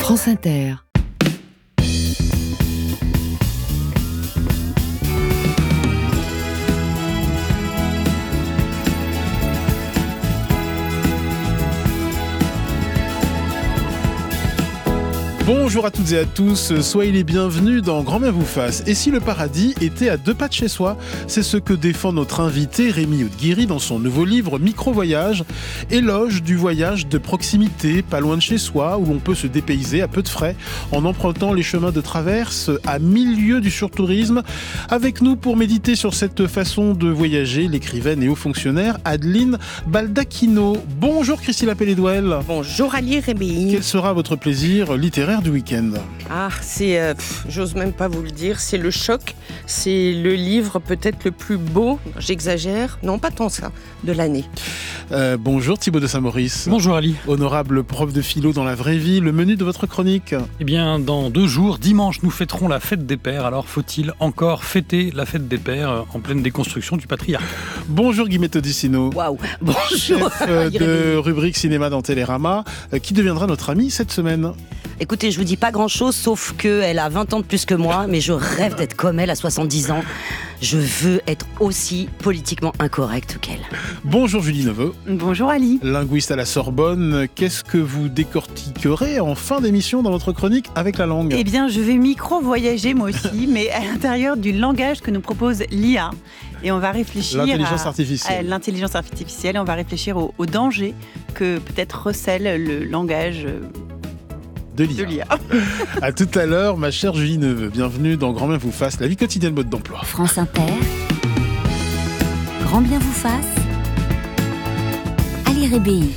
France Inter. Bonjour à toutes et à tous, soyez les bienvenus dans Grand Bien vous fasse. Et si le paradis était à 2 pas de chez soi? C'est ce que défend notre invité Rémi Oudguiri dans son nouveau livre Micro-voyage, éloge du voyage de proximité, pas loin de chez soi, où l'on peut se dépayser à peu de frais en empruntant les chemins de traverse à 1000 lieues du surtourisme. Avec nous pour méditer sur cette façon de voyager, l'écrivaine et haut fonctionnaire Adeline Baldacchino. Bonjour Christine Pelledouel. Bonjour Ali Rémi. Quel sera votre plaisir littéraire du week-end? C'est, j'ose même pas vous le dire, c'est le choc. C'est le livre peut-être le plus beau, j'exagère, non pas tant ça, de l'année. Bonjour Thibaut de Saint-Maurice. Bonjour Ali. Honorable prof de philo dans la vraie vie, le menu de votre chronique? Eh bien, dans 2 jours, dimanche, nous fêterons la fête des pères. Alors, faut-il encore fêter la fête des pères en pleine déconstruction du patriarcat? Bonjour Guillemette Odissino. Waouh, bonjour. Chef de rubrique cinéma dans Télérama, qui deviendra notre amie cette semaine? Écoutez, je vous dis pas grand-chose, sauf qu'elle a 20 ans de plus que moi, mais je rêve d'être comme elle à 70 ans. Je veux être aussi politiquement incorrecte qu'elle. Bonjour Julie Neveu. Bonjour Ali. Linguiste à la Sorbonne, qu'est-ce que vous décortiquerez en fin d'émission dans votre chronique avec la langue? Eh bien, je vais micro-voyager moi aussi, mais à l'intérieur du langage que nous propose l'IA. Et on va réfléchir l'intelligence artificielle. À l'intelligence artificielle. Et on va réfléchir au danger que peut-être recèle le langage de l'IA. À tout à l'heure, ma chère Julie Neveu. Bienvenue dans Grand Bien vous fasse, la vie quotidienne mode d'emploi. France Inter. Grand Bien vous fasse. Ali Rébéi.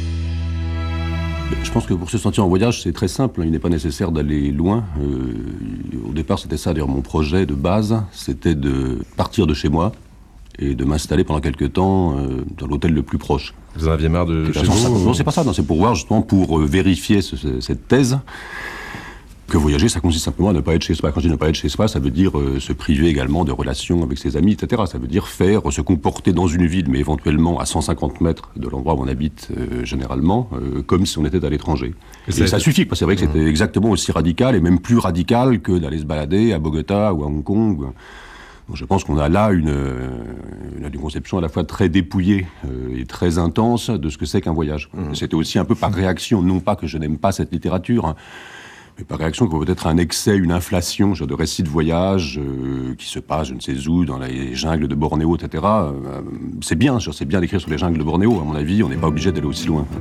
Je pense que pour se sentir en voyage, c'est très simple. Il n'est pas nécessaire d'aller loin. Au départ, c'était ça, d'ailleurs, mon projet de base. C'était de partir de chez moi et de m'installer pendant quelques temps dans l'hôtel le plus proche. Vous en aviez marre de chez vous? Non, c'est pas ça. Non, c'est pour voir, justement, pour vérifier cette thèse que voyager, ça consiste simplement à ne pas être chez soi. Quand je dis ne pas être chez soi, ça veut dire se priver également de relations avec ses amis, etc. Ça veut dire se comporter dans une ville, mais éventuellement à 150 mètres de l'endroit où on habite généralement, comme si on était à l'étranger. Et ça suffit, parce que c'est vrai que c'était exactement aussi radical, et même plus radical que d'aller se balader à Bogota ou à Hong Kong. Donc je pense qu'on a là une conception à la fois très dépouillée et très intense de ce que c'est qu'un voyage. C'était aussi un peu par réaction, non pas que je n'aime pas cette littérature, mais par réaction que peut-être un excès, une inflation de récits de voyage qui se passent je ne sais où, dans les jungles de Bornéo, etc. C'est bien d'écrire sur les jungles de Bornéo, à mon avis, on n'est pas obligé d'aller aussi loin.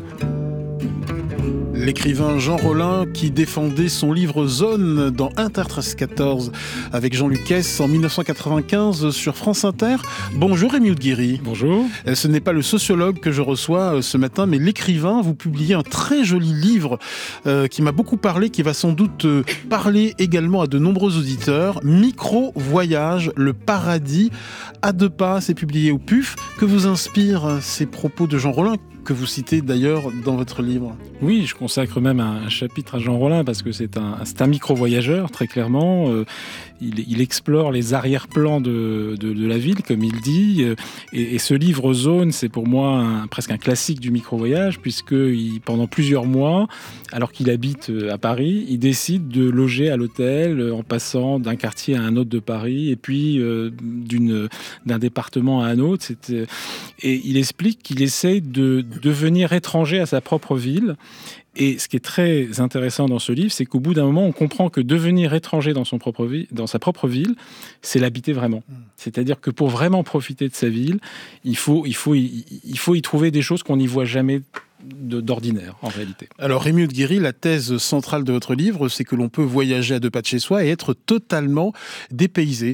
L'écrivain Jean Rollin qui défendait son livre Zone dans Inter 1314 avec Jean Lucas en 1995 sur France Inter. Bonjour Rémi Oudguiri. Bonjour. Ce n'est pas le sociologue que je reçois ce matin, mais l'écrivain. Vous publiez un très joli livre qui m'a beaucoup parlé, qui va sans doute parler également à de nombreux auditeurs. Micro-voyage, le paradis à 2 pas, c'est publié au PUF. Que vous inspirent ces propos de Jean Rollin, que vous citez d'ailleurs dans votre livre? Oui, je consacre même un chapitre à Jean Rollin parce que c'est un micro-voyageur, très clairement. Il explore les arrière-plans de la ville, comme il dit. Et ce livre Zone, c'est pour moi presque un classique du micro-voyage, puisque pendant plusieurs mois, alors qu'il habite à Paris, il décide de loger à l'hôtel en passant d'un quartier à un autre de Paris, et puis d'un département à un autre. Et il explique qu'il essaye de devenir étranger à sa propre ville. Et ce qui est très intéressant dans ce livre, c'est qu'au bout d'un moment, on comprend que devenir étranger dans sa propre ville, c'est l'habiter vraiment. C'est-à-dire que pour vraiment profiter de sa ville, il faut y trouver des choses qu'on n'y voit jamais d'ordinaire, en réalité. Alors, Rémi Oudguiri, la thèse centrale de votre livre, c'est que l'on peut voyager à 2 pas de chez soi et être totalement dépaysé.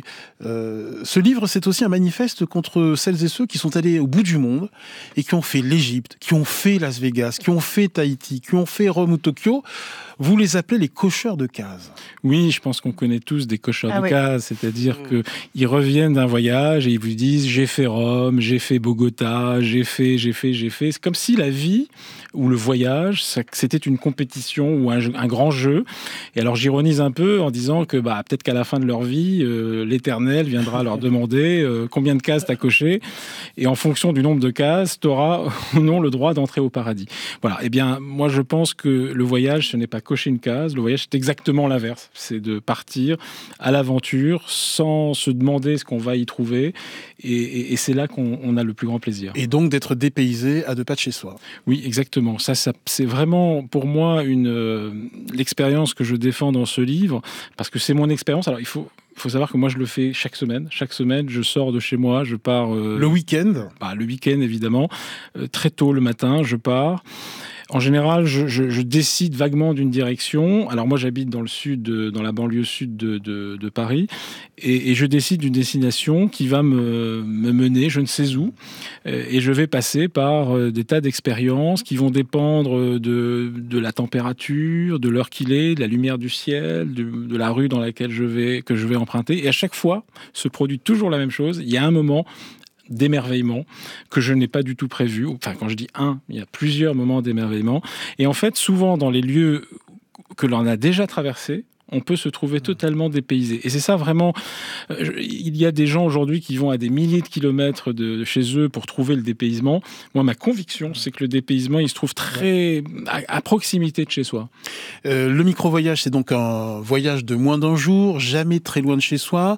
Ce livre, c'est aussi un manifeste contre celles et ceux qui sont allés au bout du monde et qui ont fait l'Égypte, qui ont fait Las Vegas, qui ont fait Tahiti, qui ont fait Rome ou Tokyo. Vous les appelez les cocheurs de cases. Oui, je pense qu'on connaît tous des cocheurs de cases, c'est-à-dire qu'ils reviennent d'un voyage et ils vous disent « j'ai fait Rome, j'ai fait Bogota, j'ai fait ». C'est comme si la vie ou le voyage, c'était une compétition ou un grand jeu. Et alors j'ironise un peu en disant que peut-être qu'à la fin de leur vie, l'Éternel viendra leur demander combien de cases t'as coché, et en fonction du nombre de cases, t'auras ou non le droit d'entrer au paradis. Voilà. Eh bien, moi je pense que le voyage, ce n'est pas cocher une case. Le voyage, c'est exactement l'inverse. C'est de partir à l'aventure sans se demander ce qu'on va y trouver. Et c'est là qu'on a le plus grand plaisir. Et donc d'être dépaysé à 2 pas de chez soi. Oui, exactement. Ça c'est vraiment pour moi l'expérience que je défends dans ce livre, parce que c'est mon expérience. Alors il faut savoir que moi je le fais chaque semaine. Chaque semaine, je sors de chez moi, je pars... le week-end ? Le week-end, évidemment. Très tôt le matin, je pars. En général, je décide vaguement d'une direction. Alors moi, j'habite dans le sud, dans la banlieue sud de Paris, et je décide d'une destination qui va me mener, je ne sais où, et je vais passer par des tas d'expériences qui vont dépendre de la température, de l'heure qu'il est, de la lumière du ciel, de la rue dans laquelle que je vais emprunter. Et à chaque fois, se produit toujours la même chose. Il y a un moment d'émerveillement que je n'ai pas du tout prévu. Enfin, quand je dis il y a plusieurs moments d'émerveillement. Et en fait, souvent dans les lieux que l'on a déjà traversés, on peut se trouver totalement dépaysé. Et c'est ça vraiment... il y a des gens aujourd'hui qui vont à des milliers de kilomètres de chez eux pour trouver le dépaysement. Moi, ma conviction, c'est que le dépaysement, il se trouve très à proximité de chez soi. Le micro-voyage, c'est donc un voyage de moins d'un jour, jamais très loin de chez soi.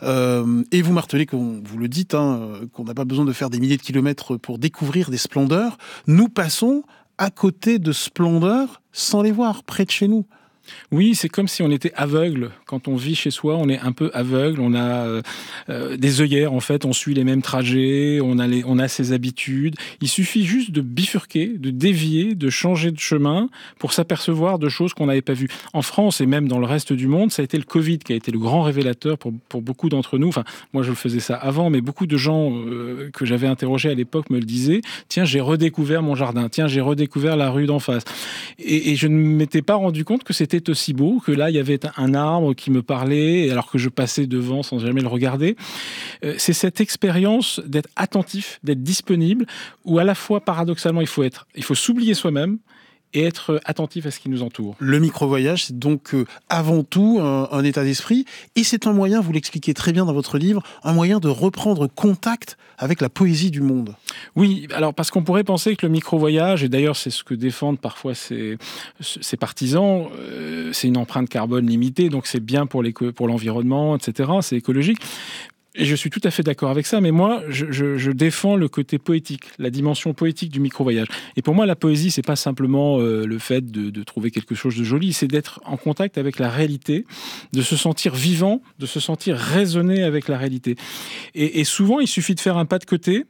Et vous martelez, vous le dites, qu'on n'a pas besoin de faire des milliers de kilomètres pour découvrir des splendeurs. Nous passons à côté de splendeurs sans les voir, près de chez nous. Oui, c'est comme si on était aveugle. Quand on vit chez soi, on est un peu aveugle. On a des œillères, en fait. On suit les mêmes trajets. On a ses habitudes. Il suffit juste de bifurquer, de dévier, de changer de chemin pour s'apercevoir de choses qu'on n'avait pas vues. En France et même dans le reste du monde, ça a été le Covid qui a été le grand révélateur pour beaucoup d'entre nous. Enfin, moi, je faisais ça avant, mais beaucoup de gens que j'avais interrogés à l'époque me le disaient. Tiens, j'ai redécouvert mon jardin. Tiens, j'ai redécouvert la rue d'en face. Et je ne m'étais pas rendu compte que c'était aussi beau, que là il y avait un arbre qui me parlait alors que je passais devant sans jamais le regarder. C'est cette expérience d'être attentif, d'être disponible, où à la fois paradoxalement il faut s'oublier soi-même et être attentif à ce qui nous entoure. Le micro-voyage, c'est donc avant tout un état d'esprit, et c'est un moyen, vous l'expliquez très bien dans votre livre, un moyen de reprendre contact avec la poésie du monde. Oui, alors parce qu'on pourrait penser que le micro-voyage, et d'ailleurs c'est ce que défendent parfois ces partisans, c'est une empreinte carbone limitée, donc c'est bien pour l'environnement, etc., c'est écologique. Et je suis tout à fait d'accord avec ça, mais moi, je défends le côté poétique, la dimension poétique du micro-voyage. Et pour moi, la poésie, c'est pas simplement le fait de trouver quelque chose de joli, c'est d'être en contact avec la réalité, de se sentir vivant, de se sentir résonner avec la réalité. Et souvent, il suffit de faire un pas de côté,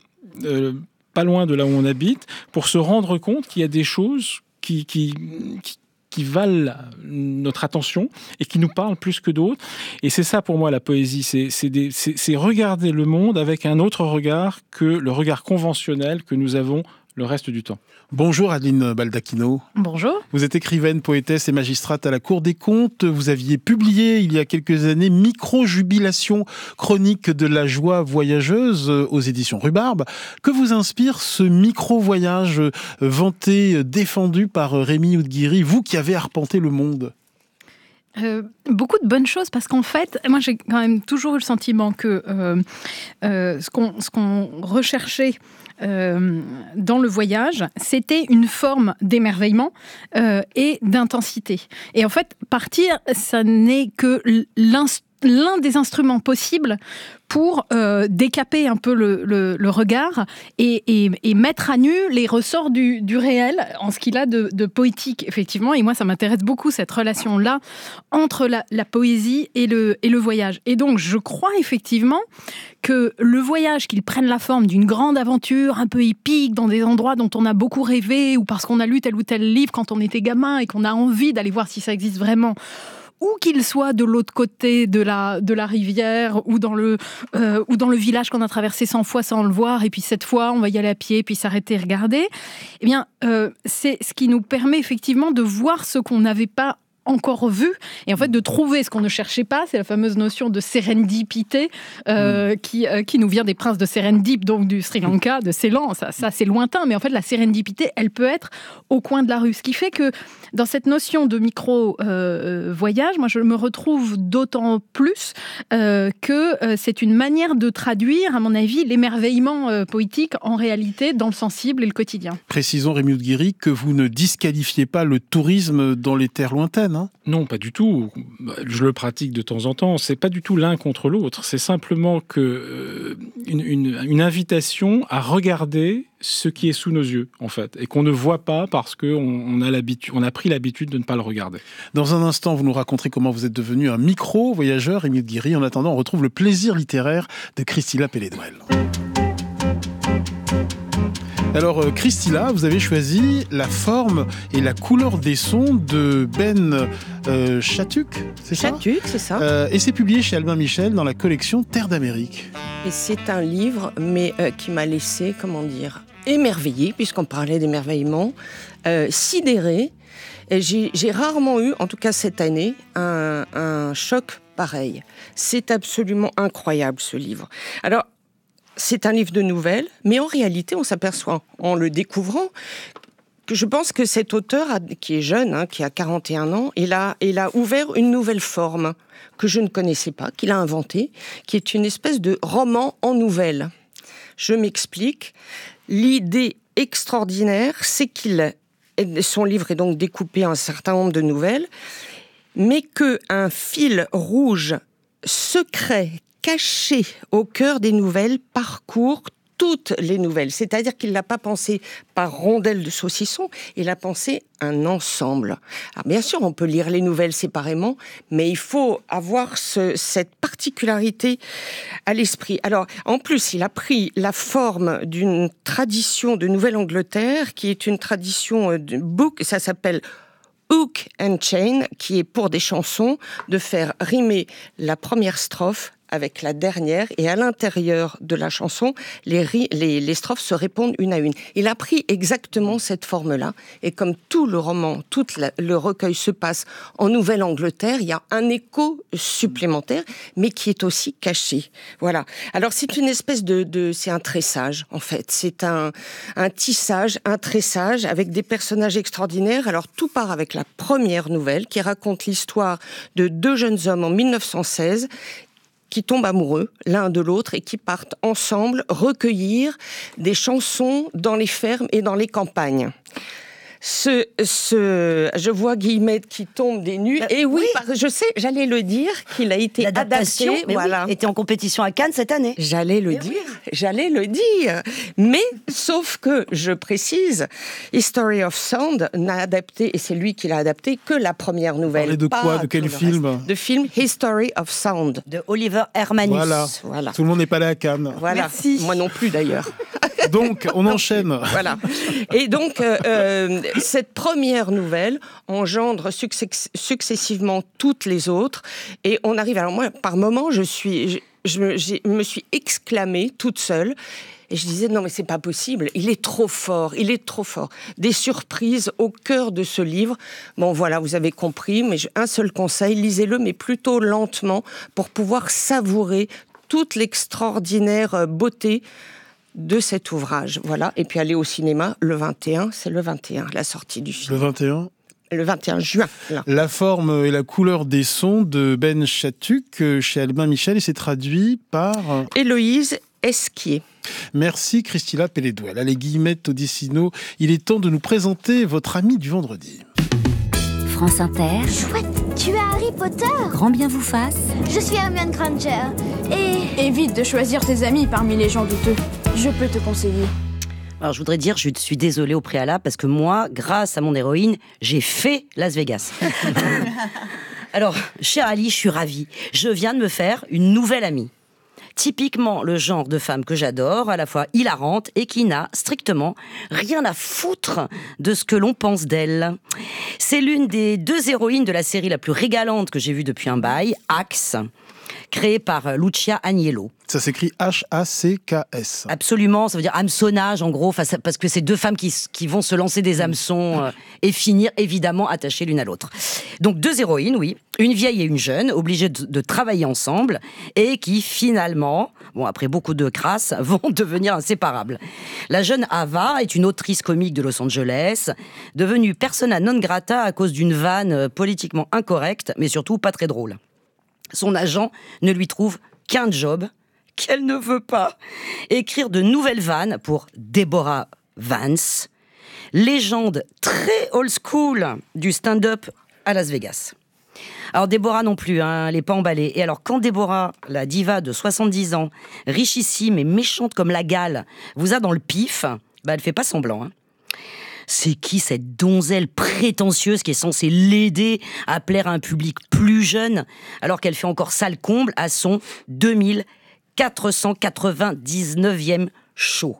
pas loin de là où on habite, pour se rendre compte qu'il y a des choses qui valent notre attention et qui nous parlent plus que d'autres. Et c'est ça pour moi la poésie, c'est regarder le monde avec un autre regard que le regard conventionnel que nous avons le reste du temps. Bonjour Adeline Baldacchino. Bonjour. Vous êtes écrivaine, poétesse et magistrate à la Cour des comptes. Vous aviez publié il y a quelques années Micro-jubilation, chronique de la joie voyageuse aux éditions Rhubarbe. Que vous inspire ce micro-voyage vanté, défendu par Rémi Oudghiri, vous qui avez arpenté le monde ? Beaucoup de bonnes choses, parce qu'en fait, moi j'ai quand même toujours eu le sentiment que ce qu'on recherchait dans le voyage, c'était une forme d'émerveillement et d'intensité. Et en fait, partir, ça n'est que l'un des instruments possibles pour décaper un peu le regard et mettre à nu les ressorts du réel en ce qu'il a de poétique, effectivement. Et moi, ça m'intéresse beaucoup, cette relation-là entre la poésie et le voyage. Et donc, je crois effectivement que le voyage, qu'il prenne la forme d'une grande aventure un peu épique dans des endroits dont on a beaucoup rêvé, ou parce qu'on a lu tel ou tel livre quand on était gamin et qu'on a envie d'aller voir si ça existe vraiment, ou qu'il soit de l'autre côté de la rivière, ou dans le village qu'on a traversé 100 fois sans le voir, et puis cette fois on va y aller à pied, puis s'arrêter et regarder, eh bien c'est ce qui nous permet effectivement de voir ce qu'on n'avait pas encore vu, et en fait de trouver ce qu'on ne cherchait pas, c'est la fameuse notion de sérendipité qui nous vient des princes de Serendip, donc du Sri Lanka, de Ceylan, ça c'est lointain, mais en fait la sérendipité, elle peut être au coin de la rue, ce qui fait que dans cette notion de micro-voyage, moi je me retrouve d'autant plus que c'est une manière de traduire, à mon avis, l'émerveillement poétique en réalité dans le sensible et le quotidien. Précisons, Rémi Oudguiri, que vous ne disqualifiez pas le tourisme dans les terres lointaines. Non, pas du tout. Je le pratique de temps en temps. C'est pas du tout l'un contre l'autre. C'est simplement que une invitation à regarder ce qui est sous nos yeux, en fait, et qu'on ne voit pas parce qu'on a pris l'habitude de ne pas le regarder. Dans un instant, vous nous raconterez comment vous êtes devenu un micro-voyageur, Rémi Oudguiri. En attendant, on retrouve le plaisir littéraire de Christilla Pelledouel. Alors, Christilla, vous avez choisi la forme et la couleur des sons de Ben Shattuck, c'est ça ? Shattuck, c'est ça. Et c'est publié chez Albin Michel dans la collection Terre d'Amérique. Et c'est un livre, mais qui m'a laissé, émerveillée, puisqu'on parlait d'émerveillement, sidérée. Et j'ai rarement eu, en tout cas cette année, un choc pareil. C'est absolument incroyable, ce livre. Alors, c'est un livre de nouvelles, mais en réalité, on s'aperçoit, en le découvrant, que je pense que cet auteur, qui est jeune, qui a 41 ans, il a ouvert une nouvelle forme que je ne connaissais pas, qu'il a inventée, qui est une espèce de roman en nouvelles. Je m'explique. L'idée extraordinaire, c'est son livre est donc découpé en un certain nombre de nouvelles, mais qu'un fil rouge secret, caché au cœur des nouvelles, parcourt toutes les nouvelles. C'est-à-dire qu'il n'a pas pensé par rondelles de saucisson, il a pensé un ensemble. Alors bien sûr, on peut lire les nouvelles séparément, mais il faut avoir cette particularité à l'esprit. Alors, en plus, il a pris la forme d'une tradition de Nouvelle-Angleterre, qui est une tradition de book, ça s'appelle Hook and Chain, qui est pour des chansons de faire rimer la première strophe avec la dernière, et à l'intérieur de la chanson, les strophes se répondent une à une. Il a pris exactement cette forme-là, et comme tout le roman, tout le recueil se passe en Nouvelle-Angleterre, il y a un écho supplémentaire, mais qui est aussi caché. Voilà. Alors c'est une espèce c'est un tressage, en fait. C'est un tissage, un tressage, avec des personnages extraordinaires. Alors tout part avec la première nouvelle, qui raconte l'histoire de deux jeunes hommes en 1916, qui tombent amoureux l'un de l'autre et qui partent ensemble recueillir des chansons dans les fermes et dans les campagnes. Je vois Guillemette qui tombe des nues. Et oui, je sais, j'allais le dire, qu'il a été adapté. Voilà. Était en compétition à Cannes cette année. J'allais le dire. Mais, sauf que, je précise, History of Sound n'a adapté, et c'est lui qui l'a adapté, que la première nouvelle. Vous parlez de quoi ? De quel film ? De film History of Sound. De Oliver Hermanus. Voilà. Tout le monde n'est pas allé à Cannes. Voilà. Merci. Moi non plus, d'ailleurs. Donc, on enchaîne. Voilà. Et donc, cette première nouvelle engendre successivement toutes les autres. Et on arrive... Alors moi, par moments, je me suis exclamée toute seule. Et je disais, non mais c'est pas possible, il est trop fort. Des surprises au cœur de ce livre. Bon voilà, vous avez compris, mais un seul conseil, lisez-le, mais plutôt lentement, pour pouvoir savourer toute l'extraordinaire beauté de cet ouvrage. Voilà, et puis aller au cinéma le 21, c'est le 21, la sortie du film. Le 21 ? Le 21 juin. Là. La forme et la couleur des sons de Ben Shattuck chez Albin Michel, et c'est traduit par... Héloïse Esquier. Merci Christilla Pelledouel. Allez, Guillemette Odissino, il est temps de nous présenter votre ami du vendredi. France Inter. Chouette, tu es Harry Potter. Grand bien vous fasse. Je suis Hermione Granger. Et... Évite de choisir tes amis parmi les gens douteux. Je peux te conseiller. Alors je voudrais dire, je suis désolée au préalable, parce que moi, grâce à mon héroïne, j'ai fait Las Vegas. Alors, cher Ali, je suis ravie. Je viens de me faire une nouvelle amie. Typiquement le genre de femme que j'adore, à la fois hilarante et qui n'a strictement rien à foutre de ce que l'on pense d'elle. C'est l'une des deux héroïnes de la série la plus régalante que j'ai vue depuis un bail, Axe, créé par Lucia Agnello. Ça s'écrit H-A-C-K-S. Absolument, ça veut dire hameçonnage en gros, parce que c'est deux femmes qui vont se lancer des hameçons et finir évidemment attachées l'une à l'autre. Donc 2 héroïnes, oui, une vieille et une jeune, obligées de travailler ensemble et qui finalement, après beaucoup de crasse, vont devenir inséparables. La jeune Ava est une autrice comique de Los Angeles, devenue persona non grata à cause d'une vanne politiquement incorrecte, mais surtout pas très drôle. Son agent ne lui trouve qu'un job qu'elle ne veut pas. Écrire de nouvelles vannes pour Deborah Vance, légende très old school du stand-up à Las Vegas. Alors Deborah non plus, elle n'est pas emballée. Et alors quand Deborah, la diva de 70 ans, richissime et méchante comme la gale, vous a dans le pif, elle fait pas semblant. C'est qui cette donzelle prétentieuse qui est censée l'aider à plaire à un public plus jeune, alors qu'elle fait encore salle comble à son 2499e show.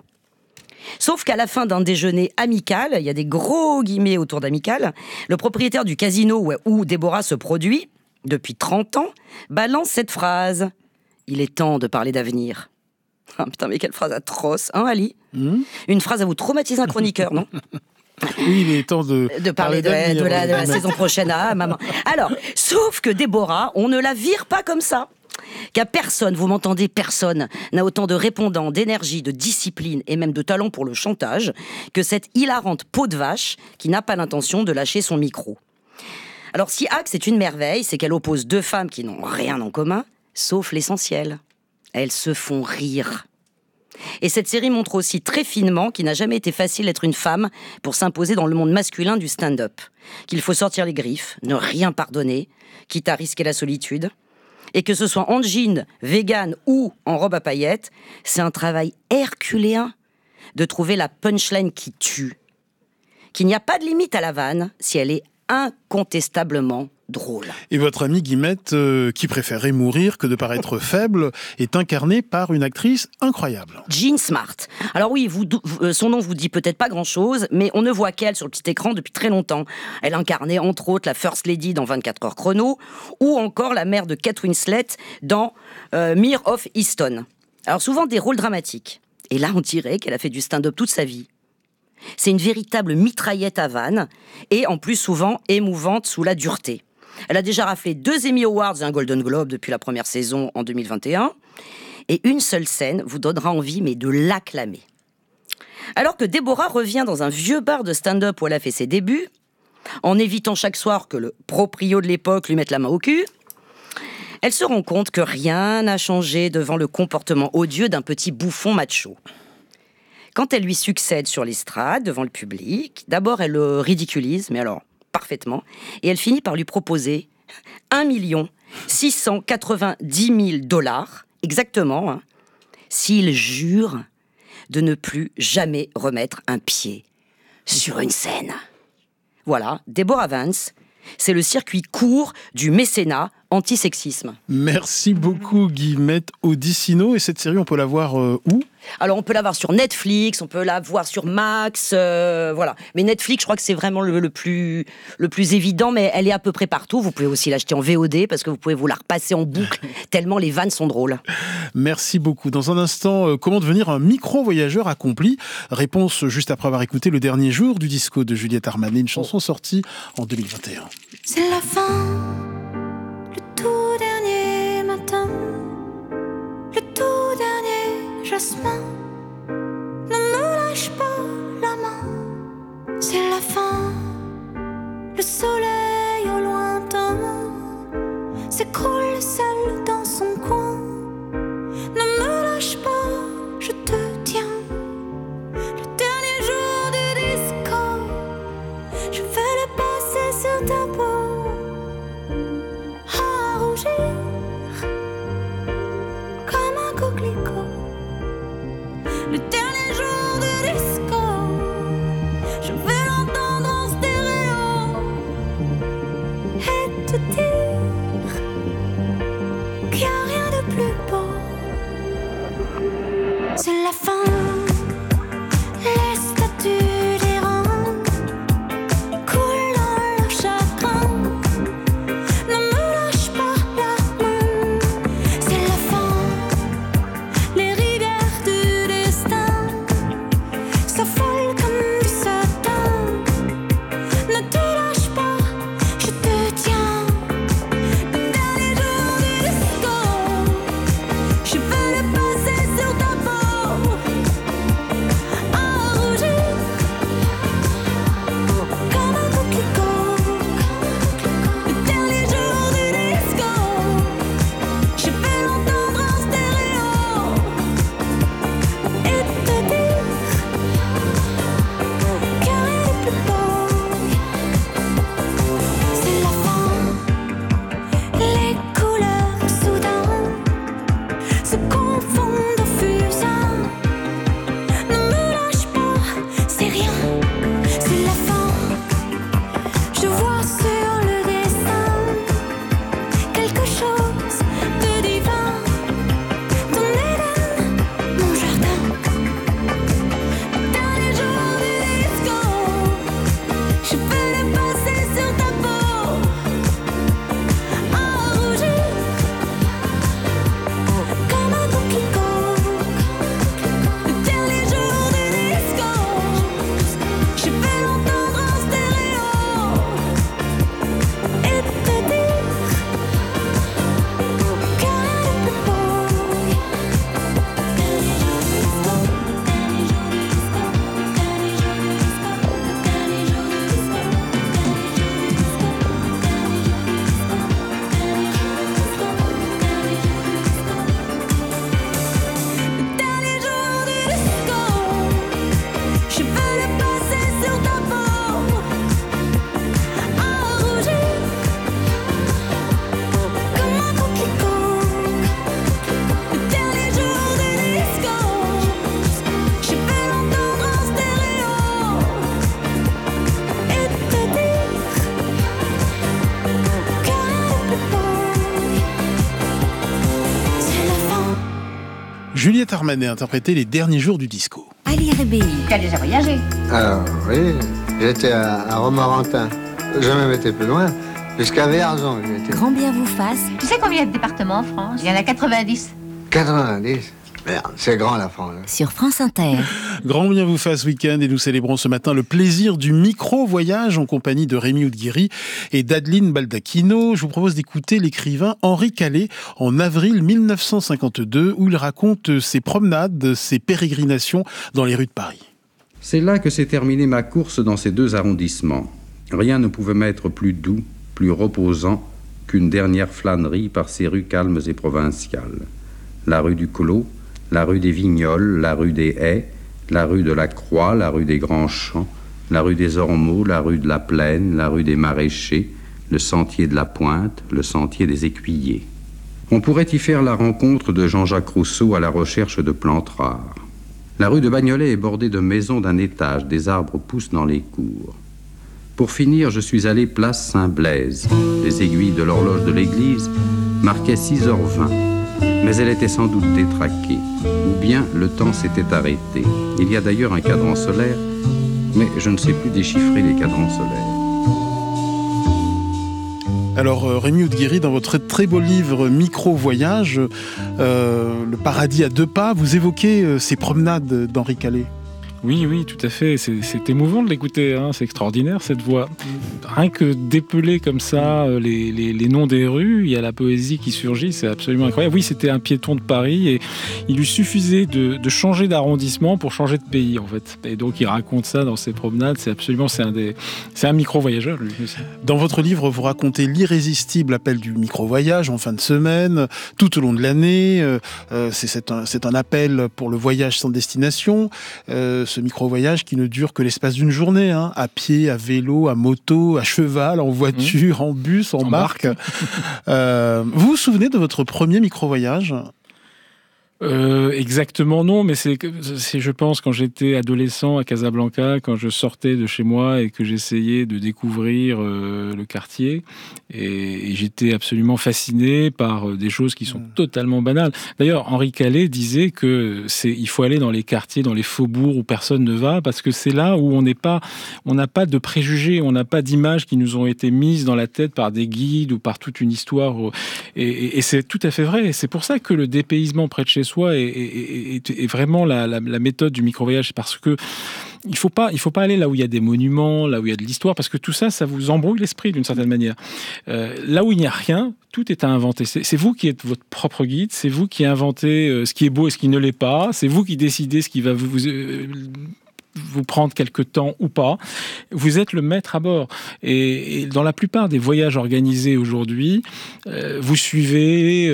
Sauf qu'à la fin d'un déjeuner amical, il y a des gros guillemets autour d'amical, le propriétaire du casino où Deborah se produit, depuis 30 ans, balance cette phrase. Il est temps de parler d'avenir. Ah, putain, mais quelle phrase atroce, Ali ? Une phrase à vous traumatiser un chroniqueur, non ? Oui, il est temps de parler de la saison prochaine à maman. Alors, sauf que Deborah, on ne la vire pas comme ça. Car personne, vous m'entendez, personne n'a autant de répondants, d'énergie, de discipline et même de talent pour le chantage que cette hilarante peau de vache qui n'a pas l'intention de lâcher son micro. Alors si Axe est une merveille, c'est qu'elle oppose 2 femmes qui n'ont rien en commun, sauf l'essentiel. Elles se font rire. Et cette série montre aussi très finement qu'il n'a jamais été facile d'être une femme pour s'imposer dans le monde masculin du stand-up. Qu'il faut sortir les griffes, ne rien pardonner, quitte à risquer la solitude. Et que ce soit en jean, vegan ou en robe à paillettes, c'est un travail herculéen de trouver la punchline qui tue. Qu'il n'y a pas de limite à la vanne si elle est incontestablement drôle. Et votre amie Guillemette, qui préférerait mourir que de paraître faible, est incarnée par une actrice incroyable. Jean Smart. Alors oui, son nom vous dit peut-être pas grand-chose, mais on ne voit qu'elle sur le petit écran depuis très longtemps. Elle incarnait entre autres la First Lady dans 24 heures chrono, ou encore la mère de Kate Winslet dans Mare of Easton. Alors souvent des rôles dramatiques. Et là, on dirait qu'elle a fait du stand-up toute sa vie. C'est une véritable mitraillette à vannes, et en plus souvent émouvante sous la dureté. Elle a déjà raflé 2 Emmy Awards et un Golden Globe depuis la première saison en 2021. Et une seule scène vous donnera envie, mais de l'acclamer. Alors que Deborah revient dans un vieux bar de stand-up où elle a fait ses débuts, en évitant chaque soir que le proprio de l'époque lui mette la main au cul, elle se rend compte que rien n'a changé devant le comportement odieux d'un petit bouffon macho. Quand elle lui succède sur l'estrade, devant le public, d'abord elle le ridiculise, mais alors parfaitement, et elle finit par lui proposer 1 690 000 $, exactement, s'il jure de ne plus jamais remettre un pied sur une scène. Voilà, Deborah Vance, c'est le circuit court du mécénat anti-sexisme. Merci beaucoup Guillemette Odissino. Et cette série, on peut la voir où ? Alors on peut la voir sur Netflix, on peut la voir sur Max, voilà. Mais Netflix, je crois que c'est vraiment le plus évident, mais elle est à peu près partout. Vous pouvez aussi l'acheter en VOD parce que vous pouvez vous la repasser en boucle tellement les vannes sont drôles. Merci beaucoup. Dans un instant, comment devenir un micro-voyageur accompli ? Réponse juste après avoir écouté Le Dernier Jour du disco de Juliette Armanet, une chanson sortie en 2021. C'est la fin, le tout dernier matin, le tout dernier jasmin. Ne me lâche pas la main, c'est la fin. Le soleil au lointain s'écroule seul dans son coin. Ne me lâche pas, je te tiens. Le dernier jour du disco, je vais le passer sur ta peau. À rougir comme un coquelicot. Le dernier jour du disco, je vais l'entendre en stéréo et te dire qu'il n'y a rien de plus beau. C'est la fin, les statues d'Iran coulent dans leur chagrin. Ne me lâche pas la main, Juliette Armanet interprétait Les derniers jours du disco. Ali Rebéi. Tu as déjà voyagé? Alors, oui, j'étais à Romorantin. J'ai même été plus loin, jusqu'à Vierzon. Grand bien vous fasse. Tu sais combien il y a de départements en France? Il y en a 90. 90? Merde, c'est grand la France. Sur France Inter. Grand bien vous fasse week-end et nous célébrons ce matin le plaisir du micro-voyage en compagnie de Rémi Oudguiri et d'Adeline Baldacchino. Je vous propose d'écouter l'écrivain Henri Calais en avril 1952 où il raconte ses promenades, ses pérégrinations dans les rues de Paris. C'est là que s'est terminée ma course dans ces 2 arrondissements. Rien ne pouvait m'être plus doux, plus reposant qu'une dernière flânerie par ces rues calmes et provinciales. La rue du Clos, la rue des Vignoles, la rue des Haies, la rue de la Croix, la rue des Grands Champs, la rue des Ormeaux, la rue de la Plaine, la rue des Maraîchers, le sentier de la Pointe, le sentier des Écuyers. On pourrait y faire la rencontre de Jean-Jacques Rousseau à la recherche de plantes rares. La rue de Bagnolet est bordée de maisons d'un étage, des arbres poussent dans les cours. Pour finir, je suis allé place Saint-Blaise. Les aiguilles de l'horloge de l'église marquaient 6h20. Mais elle était sans doute détraquée, ou bien le temps s'était arrêté. Il y a d'ailleurs un cadran solaire, mais je ne sais plus déchiffrer les cadrans solaires. Alors Rémi Oudguiri, dans votre très beau livre Micro-voyage, Le paradis à 2 pas, vous évoquez ces promenades d'Henri Calais. Oui, tout à fait. C'est émouvant de l'écouter. Hein. C'est extraordinaire, cette voix. Rien que d'épeler comme ça les noms des rues, il y a la poésie qui surgit. C'est absolument incroyable. Oui, c'était un piéton de Paris et il lui suffisait de changer d'arrondissement pour changer de pays, en fait. Et donc, il raconte ça dans ses promenades. C'est un micro-voyageur, lui aussi. Dans votre livre, vous racontez l'irrésistible appel du micro-voyage en fin de semaine, tout au long de l'année. C'est un appel pour le voyage sans destination. Ce micro-voyage qui ne dure que l'espace d'une journée, hein, à pied, à vélo, à moto, à cheval, en voiture, en bus, en barque. Vous vous souvenez de votre premier micro-voyage ? Exactement non, mais c'est je pense quand j'étais adolescent à Casablanca, quand je sortais de chez moi et que j'essayais de découvrir le quartier et j'étais absolument fasciné par des choses qui sont totalement banales. D'ailleurs, Henri Calais disait que il faut aller dans les quartiers, dans les faubourgs où personne ne va parce que c'est là où on n'a pas de préjugés, on n'a pas d'images qui nous ont été mises dans la tête par des guides ou par toute une histoire et c'est tout à fait vrai. C'est pour ça que le dépaysement près de chez soi est vraiment la méthode du micro-voyage, parce que il faut pas aller là où il y a des monuments, là où il y a de l'histoire, parce que tout ça vous embrouille l'esprit d'une certaine manière. Là où il n'y a rien, tout est à inventer. C'est vous qui êtes votre propre guide, c'est vous qui inventez ce qui est beau et ce qui ne l'est pas, c'est vous qui décidez ce qui va vous prendre quelque temps ou pas. Vous êtes le maître à bord. Et dans la plupart des voyages organisés aujourd'hui, vous suivez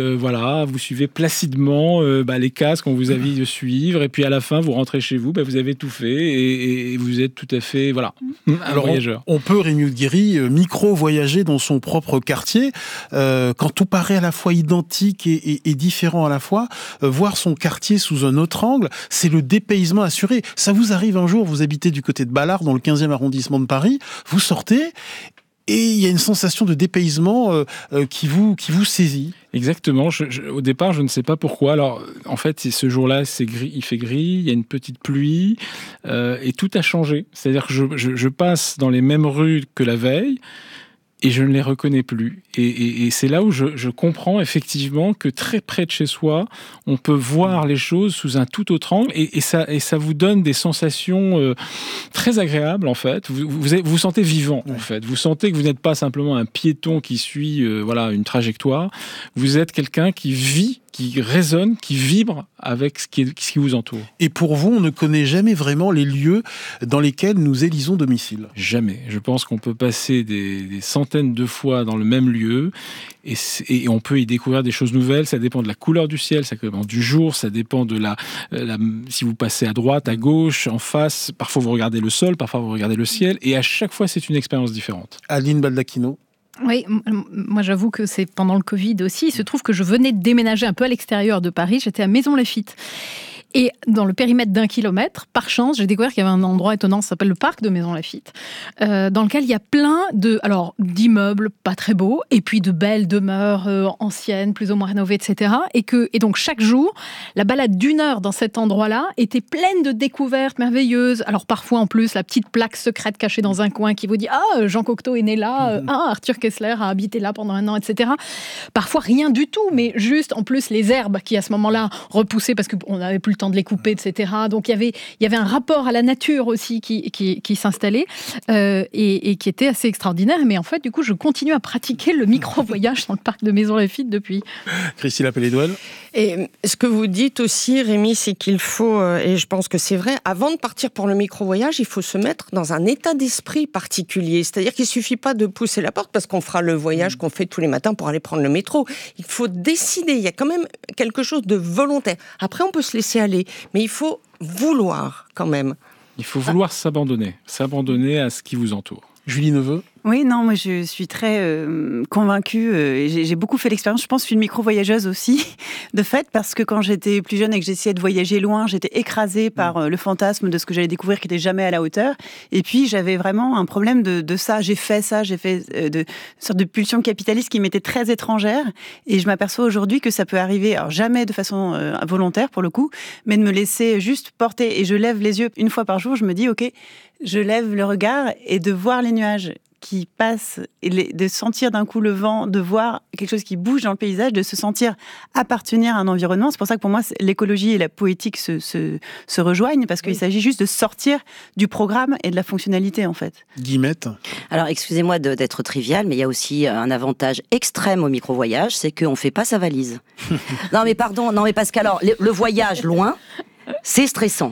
placidement les cases qu'on vous a dit de suivre. Et puis à la fin, vous rentrez chez vous, vous avez tout fait et vous êtes tout à fait, un voyageur. On peut, Rémi Oudguiri, micro-voyager dans son propre quartier. Quand tout paraît à la fois identique et différent à la fois, voir son quartier sous un autre angle, c'est le dépaysement assuré. Ça vous arrive un jour, vous habitez du côté de Ballard, dans le 15e arrondissement de Paris, vous sortez et il y a une sensation de dépaysement qui vous saisit. Exactement. Au départ, je ne sais pas pourquoi. Alors, en fait, ce jour-là, c'est gris, il fait gris, il y a une petite pluie et tout a changé. C'est-à-dire que je passe dans les mêmes rues que la veille et je ne les reconnais plus. Et c'est là où je comprends effectivement que très près de chez soi, on peut voir les choses sous un tout autre angle et ça vous donne des sensations très agréables en fait. Vous vous sentez vivant en fait. Vous sentez que vous n'êtes pas simplement un piéton qui suit une trajectoire. Vous êtes quelqu'un qui vit, qui résonne, qui vibre avec ce qui vous entoure. Et pour vous, on ne connaît jamais vraiment les lieux dans lesquels nous élisons domicile. Jamais. Je pense qu'on peut passer des centaines de fois dans le même lieu et on peut y découvrir des choses nouvelles. Ça dépend de la couleur du ciel, ça dépend du jour, ça dépend de si vous passez à droite, à gauche, en face. Parfois vous regardez le sol, parfois vous regardez le ciel et à chaque fois c'est une expérience différente. Adeline Baldacchino. Oui, moi j'avoue que c'est pendant le Covid aussi. Il se trouve que je venais de déménager un peu à l'extérieur de Paris. J'étais à Maisons-Laffitte. Et dans le périmètre d'1 kilomètre, par chance, j'ai découvert qu'il y avait un endroit étonnant, ça s'appelle le parc de Maisons-Laffitte, dans lequel il y a plein d'immeubles pas très beaux, et puis de belles demeures anciennes, plus ou moins rénovées, etc. Et donc chaque jour, la balade d'1 heure dans cet endroit-là était pleine de découvertes merveilleuses. Alors parfois en plus, la petite plaque secrète cachée dans un coin qui vous dit « Ah, Jean Cocteau est né là, Arthur Kessler a habité là pendant 1 an, etc. » Parfois rien du tout, mais juste en plus les herbes qui à ce moment-là repoussaient parce qu'on n'avait plus le temps de les couper, etc. Donc il y avait un rapport à la nature aussi qui s'installait et qui était assez extraordinaire. Mais en fait, du coup, je continue à pratiquer le micro-voyage dans le parc de Maisons-Laffitte depuis. Christine Appelé-Douel. Et ce que vous dites aussi, Rémi, c'est qu'il faut, et je pense que c'est vrai, avant de partir pour le micro-voyage, il faut se mettre dans un état d'esprit particulier. C'est-à-dire qu'il ne suffit pas de pousser la porte parce qu'on fera le voyage qu'on fait tous les matins pour aller prendre le métro. Il faut décider, il y a quand même quelque chose de volontaire. Après, on peut se laisser aller, mais il faut vouloir quand même. Il faut vouloir s'abandonner à ce qui vous entoure. Julie Neveu. Oui, non, moi je suis très convaincue. J'ai beaucoup fait l'expérience. Je pense que je suis une micro-voyageuse aussi, de fait, parce que quand j'étais plus jeune et que j'essayais de voyager loin, j'étais écrasée par le fantasme de ce que j'allais découvrir qui n'était jamais à la hauteur. Et puis j'avais vraiment un problème de ça. J'ai fait une sorte de pulsion capitaliste qui m'était très étrangère. Et je m'aperçois aujourd'hui que ça peut arriver, alors jamais de façon volontaire pour le coup, mais de me laisser juste porter. Et je lève les yeux 1 fois par jour, je me dis, ok, je lève le regard et de voir les nuages qui passent, et de sentir d'un coup le vent, de voir quelque chose qui bouge dans le paysage, de se sentir appartenir à un environnement. C'est pour ça que pour moi, l'écologie et la poétique se rejoignent, parce qu'il s'agit juste de sortir du programme et de la fonctionnalité, en fait. Guillemette. Alors, excusez-moi d'être trivial, mais il y a aussi un avantage extrême au micro-voyage, c'est qu'on ne fait pas sa valise. Non mais parce qu'alors, le voyage loin, c'est stressant.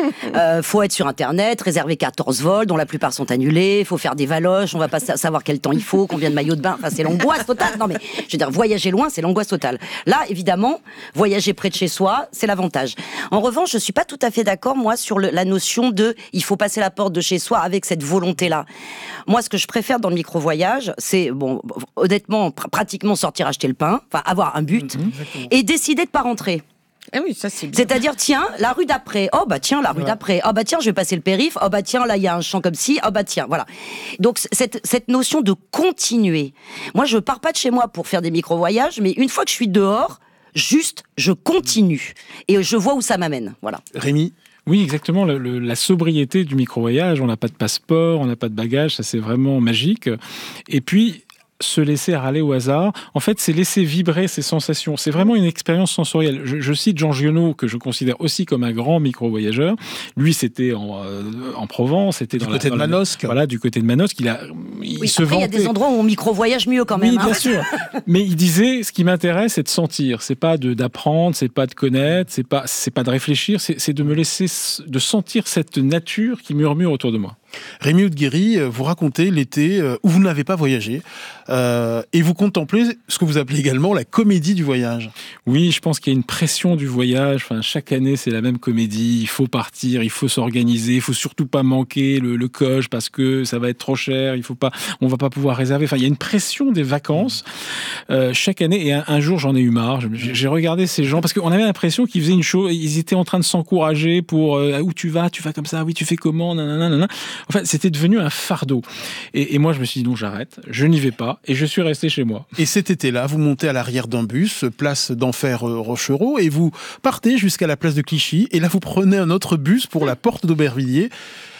Faut être sur Internet, réserver 14 vols, dont la plupart sont annulés. Faut faire des valoches, on va pas savoir quel temps il faut, combien de maillots de bain. Enfin, c'est l'angoisse totale. Non mais, je veux dire, voyager loin, c'est l'angoisse totale. Là, évidemment, voyager près de chez soi, c'est l'avantage. En revanche, je suis pas tout à fait d'accord, moi, sur la notion de il faut passer la porte de chez soi avec cette volonté-là. Moi, ce que je préfère dans le micro-voyage, c'est, honnêtement, pratiquement sortir acheter le pain, enfin, avoir un but, et décider de pas rentrer. Ah oui, ça c'est bien. C'est-à-dire, tiens, la rue d'après. Oh bah tiens, la rue d'après. Oh bah tiens, je vais passer le périph'. Oh bah tiens, là il y a un champ comme ci. Oh bah tiens, voilà. Donc cette notion de continuer. Moi, je pars pas de chez moi pour faire des micro-voyages, mais une fois que je suis dehors, juste, je continue et je vois où ça m'amène. Voilà. Rémi. Oui, exactement. La sobriété du micro-voyage. On n'a pas de passeport, on n'a pas de bagages. Ça, c'est vraiment magique. Et puis, se laisser aller au hasard, en fait, c'est laisser vibrer ses sensations. C'est vraiment une expérience sensorielle. Je cite Jean Giono, que je considère aussi comme un grand micro-voyageur. Lui, c'était en Provence, c'était du côté de Manosque. Voilà, du côté de Manosque. Il se vantait. Il y a des endroits où on micro-voyage mieux quand même. Oui, bien sûr. Mais il disait, ce qui m'intéresse, c'est de sentir. C'est pas d'apprendre, c'est pas de connaître, c'est pas de réfléchir, c'est de me laisser, de sentir cette nature qui murmure autour de moi. Rémi Oudguiri, vous racontez l'été où vous n'avez pas voyagé et vous contemplez ce que vous appelez également la comédie du voyage. Oui, je pense qu'il y a une pression du voyage. Enfin, chaque année, c'est la même comédie. Il faut partir, il faut s'organiser, il faut surtout pas manquer le coche parce que ça va être trop cher. On va pas pouvoir réserver. Enfin, il y a une pression des vacances chaque année. Et un jour, j'en ai eu marre. J'ai regardé ces gens parce qu'on avait l'impression qu'ils faisaient une chose. Ils étaient en train de s'encourager pour où tu vas comme ça. Oui, tu fais comment, nanana. Enfin, c'était devenu un fardeau. Et moi, je me suis dit, non, j'arrête, je n'y vais pas, et je suis resté chez moi. Et cet été-là, vous montez à l'arrière d'un bus, place d'Enfer Rochereau, et vous partez jusqu'à la place de Clichy, et là, vous prenez un autre bus pour la porte d'Aubervilliers.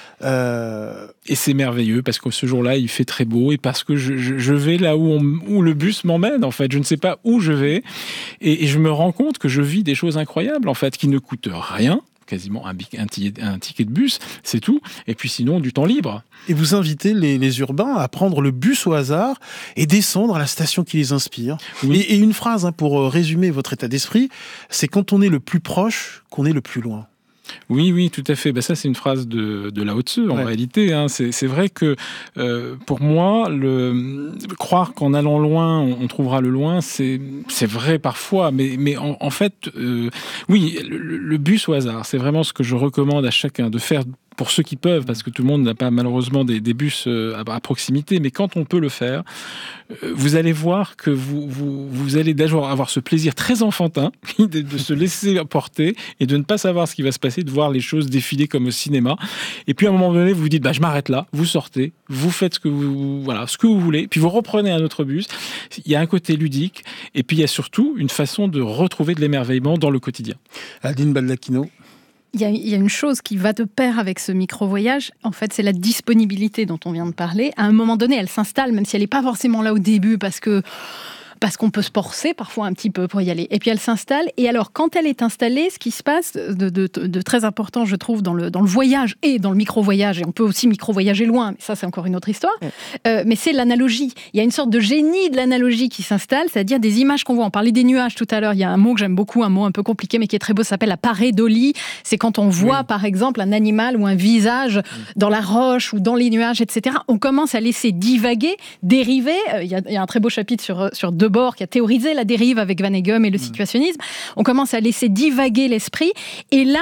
Et c'est merveilleux, parce que ce jour-là, il fait très beau, et parce que je vais là où le bus m'emmène, en fait. Je ne sais pas où je vais, et je me rends compte que je vis des choses incroyables, en fait, qui ne coûtent rien. Quasiment un ticket de bus, c'est tout. Et puis sinon, du temps libre. Et vous invitez les urbains à prendre le bus au hasard et descendre à la station qui les inspire. Oui. Et une phrase pour résumer votre état d'esprit, c'est quand on est le plus proche, qu'on est le plus loin. Oui, tout à fait. Ça, c'est une phrase de Lao Tzu, en réalité. C'est vrai que, pour moi, croire qu'en allant loin, on trouvera le loin, c'est vrai parfois. Mais en fait, oui, le bus au hasard, c'est vraiment ce que je recommande à chacun, de faire pour ceux qui peuvent, parce que tout le monde n'a pas malheureusement des bus à proximité, mais quand on peut le faire, vous allez voir que vous allez d'abord avoir ce plaisir très enfantin de se laisser porter et de ne pas savoir ce qui va se passer, de voir les choses défiler comme au cinéma. Et puis à un moment donné, vous vous dites, je m'arrête là, vous sortez, vous faites ce que vous voulez, puis vous reprenez un autre bus. Il y a un côté ludique, et puis il y a surtout une façon de retrouver de l'émerveillement dans le quotidien. Adeline Baldacchino. Il y a une chose qui va de pair avec ce micro-voyage, en fait, c'est la disponibilité dont on vient de parler. À un moment donné, elle s'installe, même si elle n'est pas forcément là au début, parce qu'on peut se forcer parfois un petit peu pour y aller. Et puis elle s'installe. Et alors, quand elle est installée, ce qui se passe de très important, je trouve, dans le voyage et dans le micro-voyage, et on peut aussi micro-voyager loin, mais ça, c'est encore une autre histoire, mais c'est l'analogie. Il y a une sorte de génie de l'analogie qui s'installe, c'est-à-dire des images qu'on voit. On parlait des nuages tout à l'heure. Il y a un mot que j'aime beaucoup, un mot un peu compliqué, mais qui est très beau, ça s'appelle la pareidolie. C'est quand on voit, par exemple, un animal ou un visage dans la roche ou dans les nuages, etc. On commence à laisser divaguer, dériver. Il y a un très beau chapitre sur Debord qui a théorisé la dérive avec Van Hegem et le situationnisme. On commence à laisser divaguer l'esprit et là,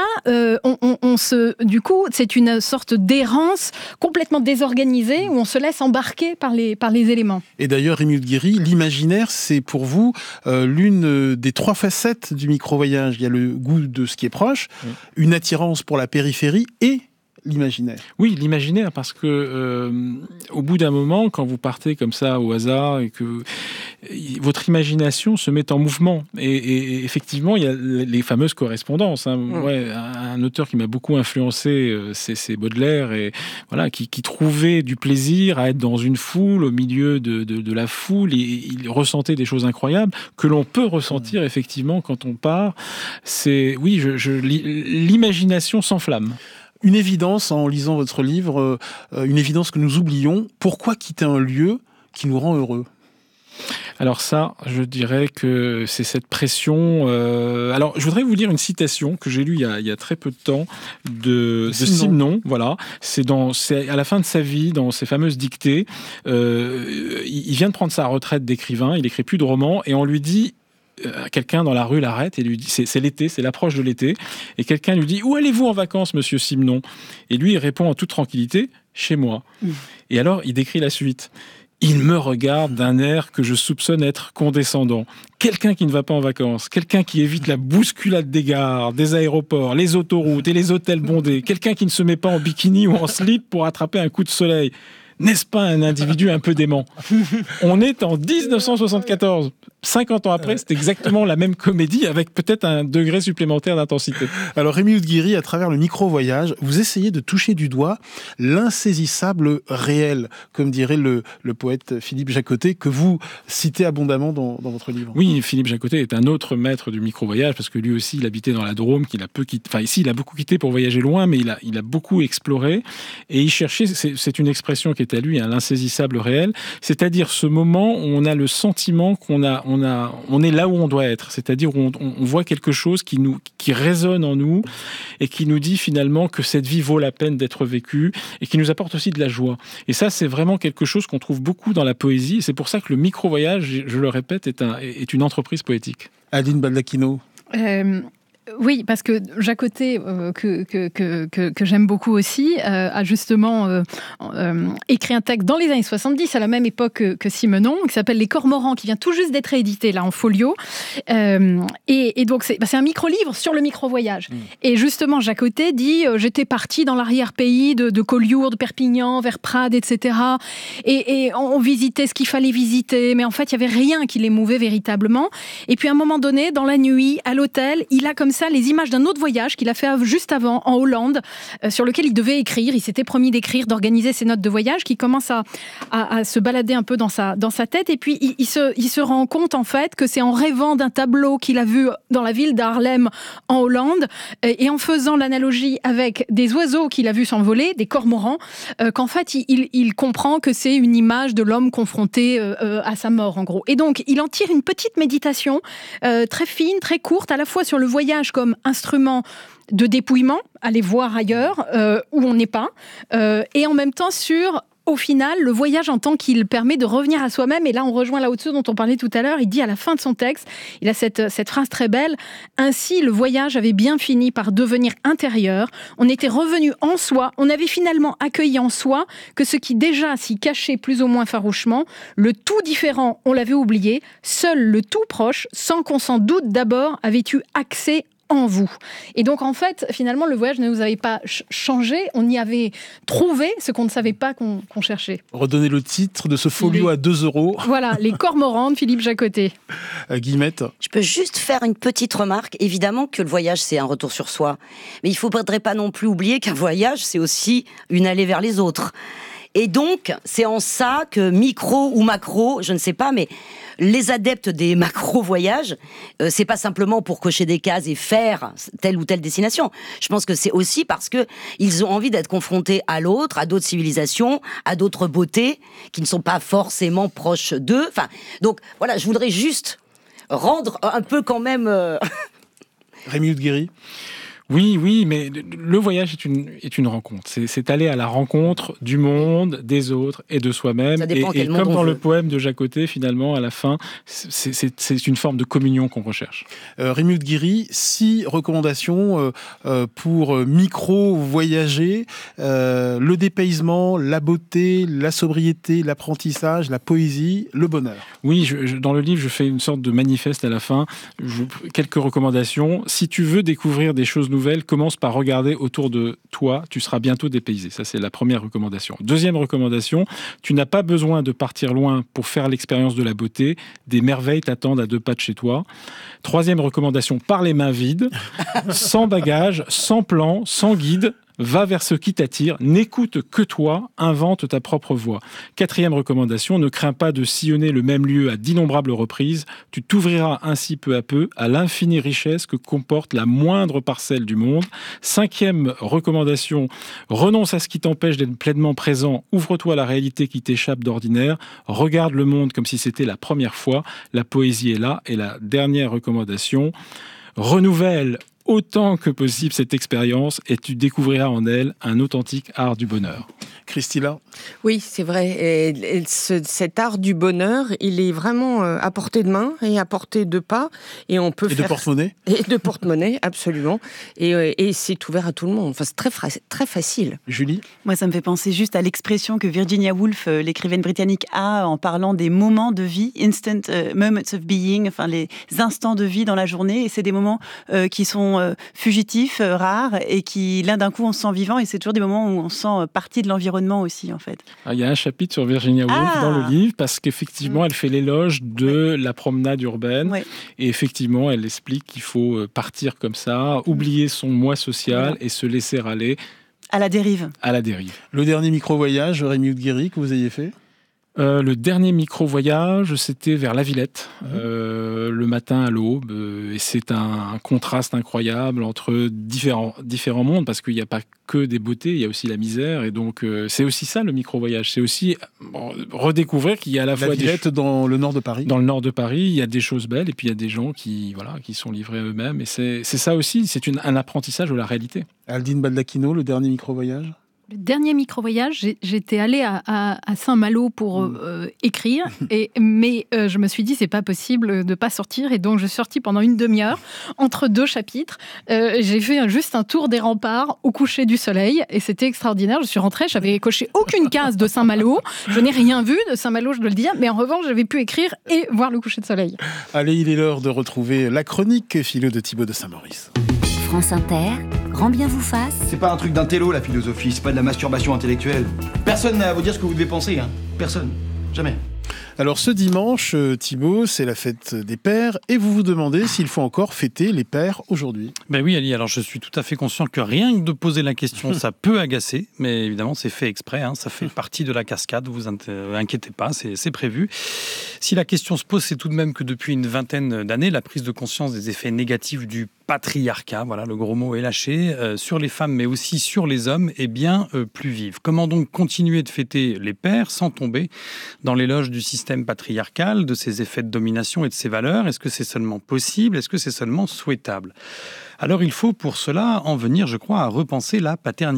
du coup, c'est une sorte d'errance complètement désorganisée où on se laisse embarquer par les éléments. Et d'ailleurs, Rémi Oudguiri, l'imaginaire, c'est pour vous l'une des 3 facettes du micro-voyage. Il y a le goût de ce qui est proche, une attirance pour la périphérie et l'imaginaire. Oui, l'imaginaire, parce que au bout d'un moment, quand vous partez comme ça au hasard et que votre imagination se met en mouvement, et effectivement, il y a les fameuses correspondances. Un auteur qui m'a beaucoup influencé, c'est Baudelaire, et voilà, qui trouvait du plaisir à être dans une foule, au milieu de la foule, et il ressentait des choses incroyables que l'on peut ressentir effectivement quand on part. C'est l'imagination s'enflamme. Une évidence, en lisant votre livre, une évidence que nous oublions. Pourquoi quitter un lieu qui nous rend heureux ? Alors ça, je dirais que c'est cette pression... Alors, je voudrais vous lire une citation que j'ai lue il y a très peu de temps de Simenon. Voilà. C'est à la fin de sa vie, dans ses fameuses dictées. Il vient de prendre sa retraite d'écrivain, il n'écrit plus de romans, et on lui dit... quelqu'un dans la rue l'arrête et lui dit, c'est l'été, c'est l'approche de l'été, et quelqu'un lui dit, où allez-vous en vacances, monsieur Simenon ? Et lui, il répond en toute tranquillité, chez moi. Et alors, il décrit la suite. Il me regarde d'un air que je soupçonne être condescendant. Quelqu'un qui ne va pas en vacances, quelqu'un qui évite la bousculade des gares, des aéroports, les autoroutes et les hôtels bondés, quelqu'un qui ne se met pas en bikini ou en slip pour attraper un coup de soleil. N'est-ce pas un individu un peu dément ? On est en 1974. 50 ans après, c'est exactement la même comédie avec peut-être un degré supplémentaire d'intensité. Alors Rémi Oudguiri, à travers le micro-voyage, vous essayez de toucher du doigt l'insaisissable réel, comme dirait le poète Philippe Jacotet, que vous citez abondamment dans votre livre. Oui, Philippe Jacotet est un autre maître du micro-voyage, parce que lui aussi, il habitait dans la Drôme, qu'il a peu quitté. Enfin, ici, il a beaucoup quitté pour voyager loin, mais il a beaucoup exploré. Et il cherchait, c'est une expression qui est à lui, l'insaisissable réel, c'est-à-dire ce moment où on a le sentiment qu'on est là où on doit être, c'est-à-dire où on voit quelque chose qui résonne en nous et qui nous dit finalement que cette vie vaut la peine d'être vécue et qui nous apporte aussi de la joie. Et ça, c'est vraiment quelque chose qu'on trouve beaucoup dans la poésie. C'est pour ça que le micro-voyage, je le répète, est une entreprise poétique. Adeline Baldacchino. Oui, parce que Jacotet, que j'aime beaucoup aussi, a justement écrit un texte dans les années 70, à la même époque que Simenon, qui s'appelle Les Cormorans, qui vient tout juste d'être édité là en folio. Et donc c'est un micro-livre sur le micro-voyage. Et justement, Jacotet dit j'étais parti dans l'arrière-pays de Collioure, de Perpignan, vers Prades, etc. Et on visitait ce qu'il fallait visiter, mais en fait, il n'y avait rien qui l'émouvait véritablement. Et puis à un moment donné, dans la nuit, à l'hôtel, il a comme ça les images d'un autre voyage qu'il a fait juste avant en Hollande, sur lequel il devait écrire. Il s'était promis d'écrire, d'organiser ses notes de voyage, qui commencent à se balader un peu dans sa tête. Et puis il se rend compte en fait que c'est en rêvant d'un tableau qu'il a vu dans la ville d'Haarlem en Hollande et en faisant l'analogie avec des oiseaux qu'il a vu s'envoler, des cormorans, qu'en fait il comprend que c'est une image de l'homme confronté à sa mort en gros. Et donc il en tire une petite méditation très fine, très courte, à la fois sur le voyage comme instrument de dépouillement, aller voir ailleurs où on n'est pas, et en même temps sur au final, le voyage en tant qu'il permet de revenir à soi-même, et là on rejoint Lao Tzu dont on parlait tout à l'heure, il dit à la fin de son texte, il a cette phrase très belle, « Ainsi, le voyage avait bien fini par devenir intérieur, on était revenu en soi, on avait finalement accueilli en soi que ce qui déjà s'y cachait plus ou moins farouchement, le tout différent, on l'avait oublié, seul le tout proche, sans qu'on s'en doute d'abord, avait eu accès en vous. » Et donc, en fait, finalement, le voyage ne nous avait pas changé. On y avait trouvé ce qu'on ne savait pas qu'on cherchait. Redonnez le titre de ce folio à 2 €. Voilà, Les Cormorans de Philippe Jacotet. Guillemette. Je peux juste faire une petite remarque. Évidemment que le voyage, c'est un retour sur soi. Mais il ne faudrait pas non plus oublier qu'un voyage, c'est aussi une allée vers les autres. Et donc, c'est en ça que micro ou macro, je ne sais pas, mais les adeptes des macro-voyages, c'est pas simplement pour cocher des cases et faire telle ou telle destination. Je pense que c'est aussi parce que ils ont envie d'être confrontés à l'autre, à d'autres civilisations, à d'autres beautés qui ne sont pas forcément proches d'eux. Enfin, donc voilà, je voudrais juste rendre un peu quand même... Rémi Oudguéry. Oui, mais le voyage est une rencontre. C'est aller à la rencontre du monde, des autres et de soi-même. Et comme dans le poème de Jacotet, finalement, à la fin, c'est une forme de communion qu'on recherche. Rémi Oudguéry, 6 recommandations pour micro-voyager. Le dépaysement, la beauté, la sobriété, l'apprentissage, la poésie, le bonheur. Oui, dans le livre, je fais une sorte de manifeste à la fin. Quelques recommandations. Si tu veux découvrir des choses nouvelle, commence par regarder autour de toi, tu seras bientôt dépaysé. Ça, c'est la première recommandation. Deuxième recommandation, tu n'as pas besoin de partir loin pour faire l'expérience de la beauté. Des merveilles t'attendent à 2 pas de chez toi. Troisième recommandation, pars les mains vides, sans bagage, sans plan, sans guide. Va vers ce qui t'attire, n'écoute que toi, invente ta propre voie. Quatrième recommandation, ne crains pas de sillonner le même lieu à d'innombrables reprises. Tu t'ouvriras ainsi peu à peu à l'infinie richesse que comporte la moindre parcelle du monde. Cinquième recommandation, renonce à ce qui t'empêche d'être pleinement présent. Ouvre-toi à la réalité qui t'échappe d'ordinaire. Regarde le monde comme si c'était la première fois. La poésie est là. Et la dernière recommandation, renouvelle autant que possible cette expérience et tu découvriras en elle un authentique art du bonheur. Christina ? Oui, c'est vrai. Et cet art du bonheur, il est vraiment à portée de main et à portée de pas. Et on peut de porte-monnaie ? Et de porte-monnaie, absolument. Et c'est ouvert à tout le monde. Enfin, c'est très facile. Julie ? Moi, ça me fait penser juste à l'expression que Virginia Woolf, l'écrivaine britannique, a en parlant des moments de vie, instant moments of being, enfin les instants de vie dans la journée. Et c'est des moments qui sont fugitifs, rares, et qui, l'un d'un coup, on se sent vivant. Et c'est toujours des moments où on se sent partie de l'environnement aussi, en fait. Il y a un chapitre sur Virginia Woolf dans le livre, parce qu'effectivement, elle fait l'éloge de la promenade urbaine. Ouais. Et effectivement, elle explique qu'il faut partir comme ça, oublier son moi social et se laisser aller. À la dérive. À la dérive. Le dernier micro-voyage, Rémi Oudguéry, que vous ayez fait ? Le dernier micro-voyage, c'était vers La Villette, le matin à l'aube. Et c'est un contraste incroyable entre différents mondes, parce qu'il n'y a pas que des beautés, il y a aussi la misère. Et donc, c'est aussi ça, le micro-voyage. C'est aussi redécouvrir qu'il y a à la fois... La Villette, dans le nord de Paris. Dans le nord de Paris, il y a des choses belles, et puis il y a des gens qui sont livrés à eux-mêmes. Et c'est ça aussi, c'est un apprentissage de la réalité. Aldine Baldacchino, le dernier micro-voyage ? Le dernier micro-voyage, j'étais allée à Saint-Malo pour écrire, mais je me suis dit, c'est pas possible de pas sortir, et donc je suis sortie pendant une demi-heure, entre 2 chapitres. J'ai fait juste un tour des remparts au coucher du soleil, et c'était extraordinaire. Je suis rentrée, j'avais coché aucune case de Saint-Malo, je n'ai rien vu de Saint-Malo, je dois le dire, mais en revanche, j'avais pu écrire et voir le coucher de soleil. Allez, il est l'heure de retrouver la chronique philo de Thibaut de Saint-Maurice. France Inter, grand bien vous fasse. C'est pas un truc d'un télo, la philosophie, c'est pas de la masturbation intellectuelle. Personne n'a à vous dire ce que vous devez penser, hein. Personne. Jamais. Alors ce dimanche, Thibaut, c'est la fête des pères, et vous vous demandez s'il faut encore fêter les pères aujourd'hui. Ben oui, Ali, alors je suis tout à fait conscient que rien que de poser la question, ça peut agacer, mais évidemment c'est fait exprès, hein, ça fait partie de la cascade, vous inquiétez pas, c'est prévu. Si la question se pose, c'est tout de même que depuis une vingtaine d'années, la prise de conscience des effets négatifs du patriarcat, voilà, le gros mot est lâché, sur les femmes mais aussi sur les hommes, est bien plus vive. Comment donc continuer de fêter les pères sans tomber dans l'éloge du système patriarcal, de ses effets de domination et de ses valeurs? Est-ce que c'est seulement possible? Est-ce que c'est seulement souhaitable? Alors il faut pour cela en venir, je crois, à repenser la paternité.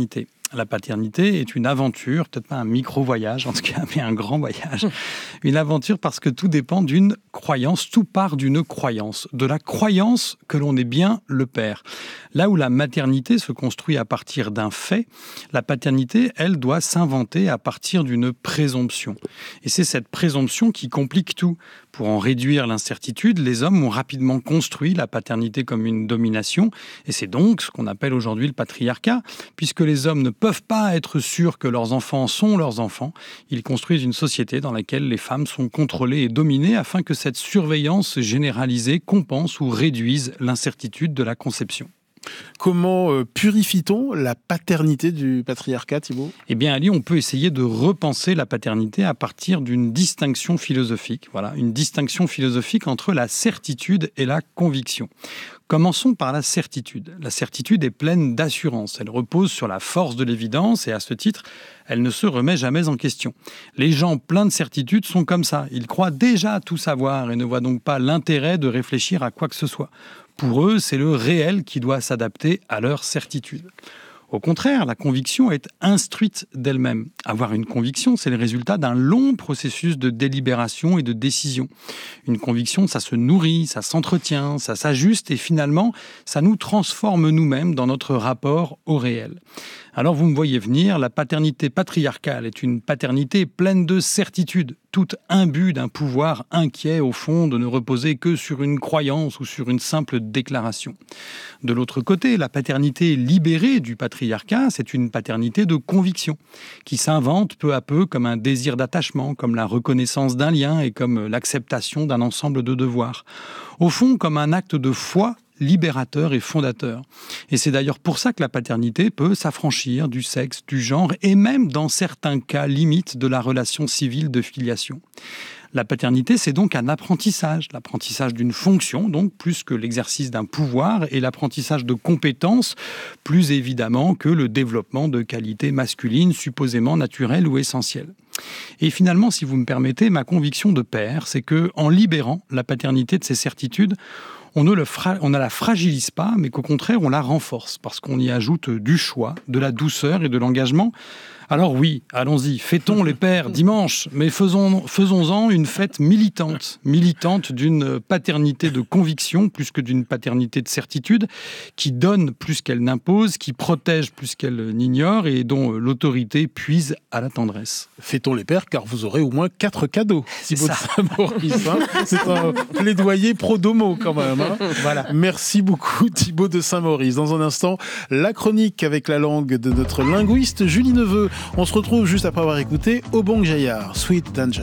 La paternité est une aventure, peut-être pas un micro-voyage en tout cas, mais un grand voyage. Une aventure parce que tout dépend d'une croyance, tout part d'une croyance, de la croyance que l'on est bien le père. Là où la maternité se construit à partir d'un fait, la paternité, elle, doit s'inventer à partir d'une présomption. Et c'est cette présomption qui complique tout. Pour en réduire l'incertitude, les hommes ont rapidement construit la paternité comme une domination, et c'est donc ce qu'on appelle aujourd'hui le patriarcat, puisque les hommes ne peuvent pas être sûrs que leurs enfants sont leurs enfants. Ils construisent une société dans laquelle les femmes sont contrôlées et dominées afin que cette surveillance généralisée compense ou réduise l'incertitude de la conception. Comment purifie-t-on la paternité du patriarcat, Thibaut ? Eh bien, Ali, on peut essayer de repenser la paternité à partir d'une distinction philosophique. Voilà, une distinction philosophique entre la certitude et la conviction. Commençons par la certitude. La certitude est pleine d'assurance. Elle repose sur la force de l'évidence et à ce titre, elle ne se remet jamais en question. Les gens pleins de certitude sont comme ça. Ils croient déjà tout savoir et ne voient donc pas l'intérêt de réfléchir à quoi que ce soit. Pour eux, c'est le réel qui doit s'adapter à leur certitude. Au contraire, la conviction est instruite d'elle-même. Avoir une conviction, c'est le résultat d'un long processus de délibération et de décision. Une conviction, ça se nourrit, ça s'entretient, ça s'ajuste et finalement, ça nous transforme nous-mêmes dans notre rapport au réel. Alors vous me voyez venir, la paternité patriarcale est une paternité pleine de certitude, toute imbue d'un pouvoir inquiet au fond de ne reposer que sur une croyance ou sur une simple déclaration. De l'autre côté, la paternité libérée du patriarcat, c'est une paternité de conviction, qui s'invente peu à peu comme un désir d'attachement, comme la reconnaissance d'un lien et comme l'acceptation d'un ensemble de devoirs. Au fond, comme un acte de foi libérateur et fondateur. Et c'est d'ailleurs pour ça que la paternité peut s'affranchir du sexe, du genre et même dans certains cas limite de la relation civile de filiation. La paternité, c'est donc un apprentissage, l'apprentissage d'une fonction, donc plus que l'exercice d'un pouvoir, et l'apprentissage de compétences, plus évidemment que le développement de qualités masculines supposément naturelles ou essentielles. Et finalement, si vous me permettez, ma conviction de père, c'est que en libérant la paternité de ses certitudes, on ne la fragilise pas, mais qu'au contraire, on la renforce, parce qu'on y ajoute du choix, de la douceur et de l'engagement. Alors oui, allons-y, fêtons les pères dimanche, mais faisons-en une fête militante d'une paternité de conviction plus que d'une paternité de certitude, qui donne plus qu'elle n'impose, qui protège plus qu'elle n'ignore et dont l'autorité puise à la tendresse. Fêtons les pères, car vous aurez au moins 4 cadeaux, Thibaut de Saint-Maurice. C'est un plaidoyer pro domo quand même. Voilà. Merci beaucoup, Thibaut de Saint-Maurice. Dans un instant, la chronique avec la langue de notre linguiste Julie Neveu. On se retrouve juste après avoir écouté Obong Jayar, Sweet Danger.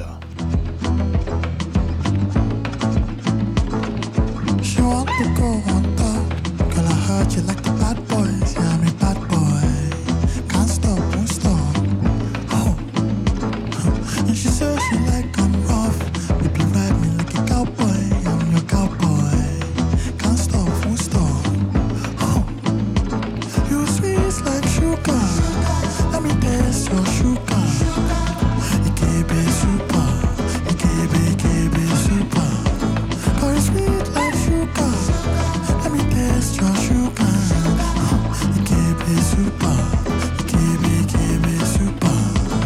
She want to go on top. Girl, I heard you like the bad boys. Yeah, I'm a bad boy. Can't stop, won't stop. Oh. And she says she like I'm rough. Baby, ride me like a cowboy. I'm your cowboy. Can't stop, won't stop. Oh. You sweet like sugar. Let me taste your sugar. Ikebe super. Ikebe super. Cause it's sweet like sugar. Let me taste your sugar. Ikebe super. Ikebe super.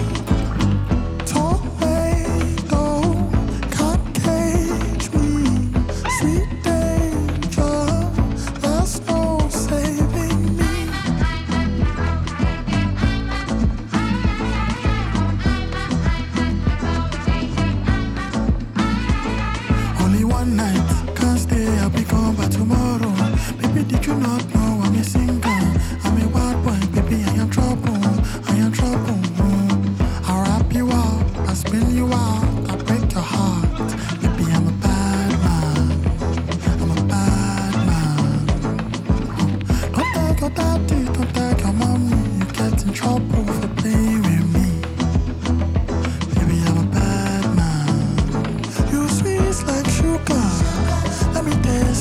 Tomato can't cage me. Sweet danger. There's no saving me. Only one night, can't stay, I'll be gone by tomorrow. Baby, did you not know I'm a singer? I'm a wild boy, baby, I am trouble. I am trouble. I'll wrap you up, I'll spin you out, I'll break your heart. Baby, I'm a bad man. I'm a bad man. Don't tell your daddy, don't tell your mommy. You get in trouble for playing with me. Baby, I'm a bad man. You sweet like sugar. Let me taste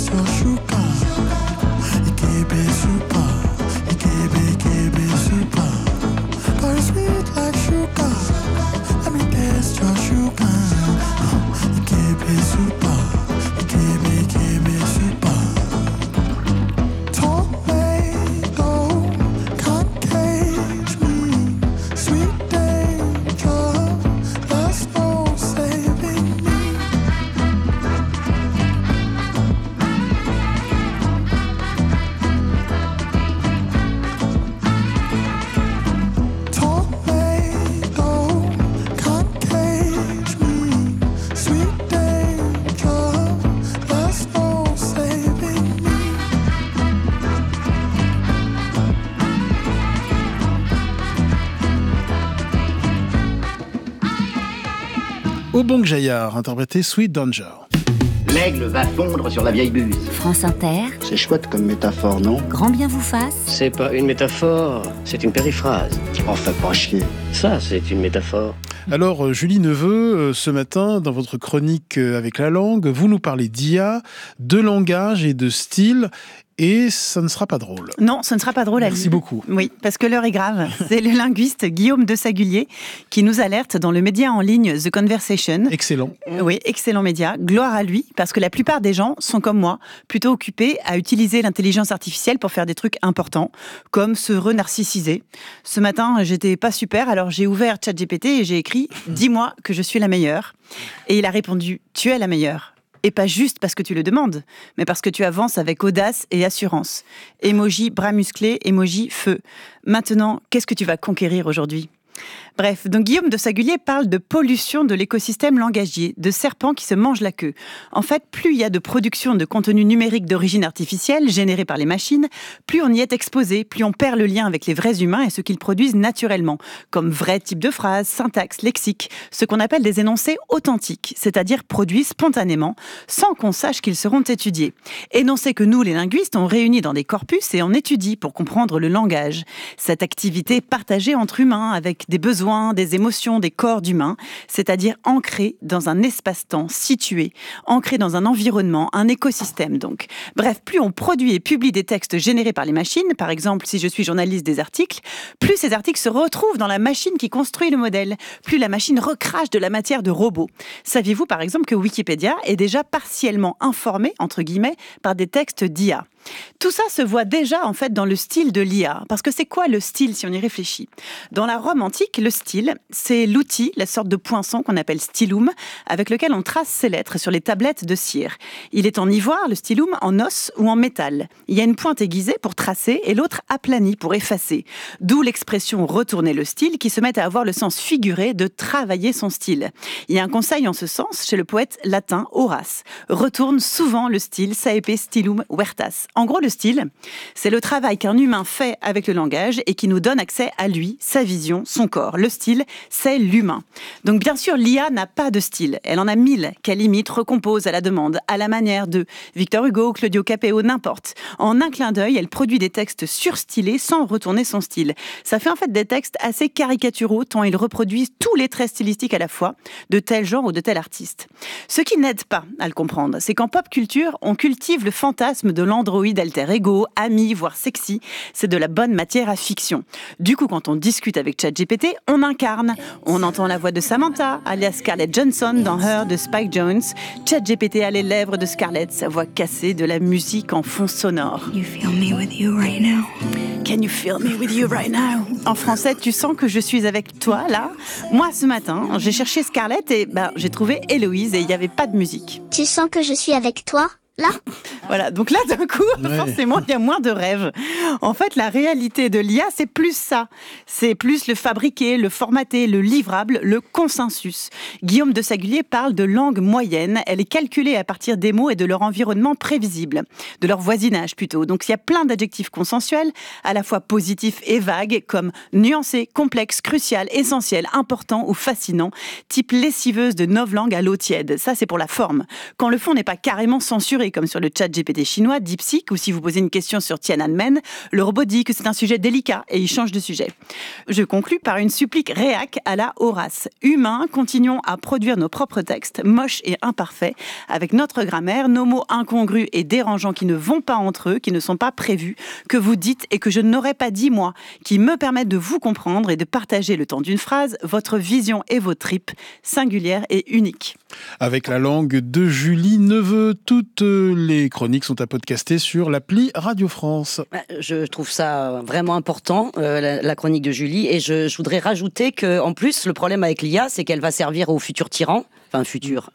Bourbon Gaillard, interprété Sweet Danger. L'aigle va fondre sur la vieille buse. France Inter. C'est chouette comme métaphore, non? Grand bien vous fasse. C'est pas une métaphore, c'est une périphrase. Oh, fais pas chier. Ça, c'est une métaphore. Alors, Julie Neveu, ce matin, dans votre chronique avec la langue, vous nous parlez d'IA, de langage et de style. Et ça ne sera pas drôle. Non, ce ne sera pas drôle. Merci beaucoup. Oui, parce que l'heure est grave. C'est le linguiste Guillaume de Sagulier qui nous alerte dans le média en ligne The Conversation. Excellent. Oui, excellent média. Gloire à lui, parce que la plupart des gens sont comme moi, plutôt occupés à utiliser l'intelligence artificielle pour faire des trucs importants, comme se renarcissiser. Ce matin, j'étais pas super, alors j'ai ouvert ChatGPT et j'ai écrit « Dis-moi que je suis la meilleure ». Et il a répondu « Tu es la meilleure ». Et pas juste parce que tu le demandes, mais parce que tu avances avec audace et assurance. Emoji bras musclés, emoji feu. Maintenant, qu'est-ce que tu vas conquérir aujourd'hui ? Bref, donc Guillaume de Sagulier parle de pollution de l'écosystème langagier, de serpents qui se mangent la queue. En fait, plus il y a de production de contenu numérique d'origine artificielle généré par les machines, plus on y est exposé, plus on perd le lien avec les vrais humains et ce qu'ils produisent naturellement, comme vrais types de phrases, syntaxe, lexique, ce qu'on appelle des énoncés authentiques, c'est-à-dire produits spontanément, sans qu'on sache qu'ils seront étudiés. Énoncés que nous, les linguistes, on réunit dans des corpus et on étudie pour comprendre le langage. Cette activité partagée entre humains avec des besoins, des émotions, des corps d'humains, c'est-à-dire ancrés dans un espace-temps situé, ancrés dans un environnement, un écosystème donc. Bref, plus on produit et publie des textes générés par les machines, par exemple si je suis journaliste des articles, plus ces articles se retrouvent dans la machine qui construit le modèle, plus la machine recrache de la matière de robots. Saviez-vous par exemple que Wikipédia est déjà partiellement informé, entre guillemets, par des textes d'IA ? Tout ça se voit déjà en fait dans le style de l'IA. Parce que c'est quoi le style si on y réfléchit ? Dans la Rome antique, le style, c'est l'outil, la sorte de poinçon qu'on appelle stylum, avec lequel on trace ses lettres sur les tablettes de cire. Il est en ivoire, le stylum, en os ou en métal. Il y a une pointe aiguisée pour tracer et l'autre aplanie pour effacer. D'où l'expression « retourner le style » qui se met à avoir le sens figuré de travailler son style. Il y a un conseil en ce sens chez le poète latin Horace. Retourne souvent le style, saepe stylum vertas. En gros, le style, c'est le travail qu'un humain fait avec le langage et qui nous donne accès à lui, sa vision, son corps. Le style, c'est l'humain. Donc bien sûr, l'IA n'a pas de style. Elle en a 1000 qu'elle imite, recompose à la demande, à la manière de Victor Hugo, Claudio Capéo, n'importe. En un clin d'œil, elle produit des textes surstylés sans retourner son style. Ça fait en fait des textes assez caricaturaux tant ils reproduisent tous les traits stylistiques à la fois de tel genre ou de tel artiste. Ce qui n'aide pas à le comprendre, c'est qu'en pop culture, on cultive le fantasme de l'androïde alter ego, ami, voire sexy. C'est de la bonne matière à fiction. Du coup, quand on discute avec ChatGPT, on incarne. On entend la voix de Samantha, alias Scarlett Johansson dans Her de Spike Jonze. ChatGPT a les lèvres de Scarlett, sa voix cassée, de la musique en fond sonore. You feel me with you right now. Can you feel me with you right now? En français, tu sens que je suis avec toi, là? Moi, ce matin, j'ai cherché Scarlett et j'ai trouvé Héloïse et il n'y avait pas de musique. Tu sens que je suis avec toi? Là. Voilà, donc là, d'un coup, forcément, il y a moins de rêves. En fait, la réalité de l'IA, c'est plus ça. C'est plus le fabriqué, le formaté, le livrable, le consensus. Guillaume de Sagulier parle de langue moyenne. Elle est calculée à partir des mots et de leur environnement prévisible, de leur voisinage plutôt. Donc, il y a plein d'adjectifs consensuels, à la fois positifs et vagues, comme nuancé, complexe, crucial, essentiel, important ou fascinant, type lessiveuse de novlangue à l'eau tiède. Ça, c'est pour la forme. Quand le fond n'est pas carrément censuré, comme sur le chat GPT chinois, DeepSeek, ou si vous posez une question sur Tiananmen, le robot dit que c'est un sujet délicat et il change de sujet. Je conclus par une supplique réac à la Horace. Humains, continuons à produire nos propres textes, moches et imparfaits, avec notre grammaire, nos mots incongrus et dérangeants qui ne vont pas entre eux, qui ne sont pas prévus, que vous dites et que je n'aurais pas dit moi, qui me permettent de vous comprendre et de partager le temps d'une phrase, votre vision et vos tripes, singulières et uniques. Avec la langue de Julie Neveu, toutes les chroniques sont à podcaster sur l'appli Radio France. Je trouve ça vraiment important, la chronique de Julie, et je voudrais rajouter qu'en plus, le problème avec l'IA, c'est qu'elle va servir aux futurs tyrans, enfin futur,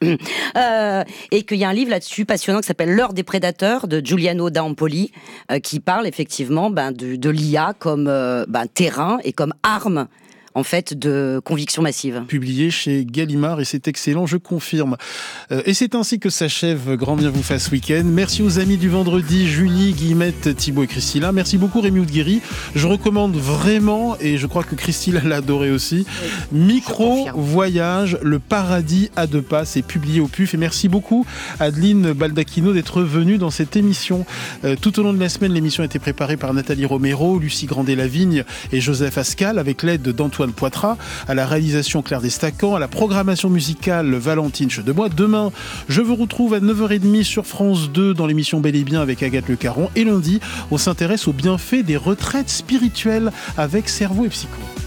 et qu'il y a un livre là-dessus passionnant qui s'appelle L'heure des prédateurs de Giuliano d'Ampoli, qui parle effectivement de l'IA comme terrain et comme arme en fait, de conviction massive. Publié chez Gallimard, et c'est excellent, je confirme. Et c'est ainsi que s'achève Grand Bien vous fasse week-end. Merci aux amis du vendredi, Julie, Guillemette, Thibaut et Christilla. Merci beaucoup Rémi Oudguiri. Je recommande vraiment, et je crois que Christilla l'a adoré aussi, Micro Voyage, le paradis à deux pas. C'est publié au PUF. Et merci beaucoup Adeline Baldacchino d'être venue dans cette émission. Tout au long de la semaine, l'émission a été préparée par Nathalie Romero, Lucie Grandet-Lavigne et Joseph Ascal, avec l'aide d'Antoine Poitras, à la réalisation Claire Destacan, à la programmation musicale Valentine Chedebois. Demain, je vous retrouve à 9h30 sur France 2 dans l'émission Bel et Bien avec Agathe Le Caron. Et lundi, on s'intéresse aux bienfaits des retraites spirituelles avec Cerveau et Psycho.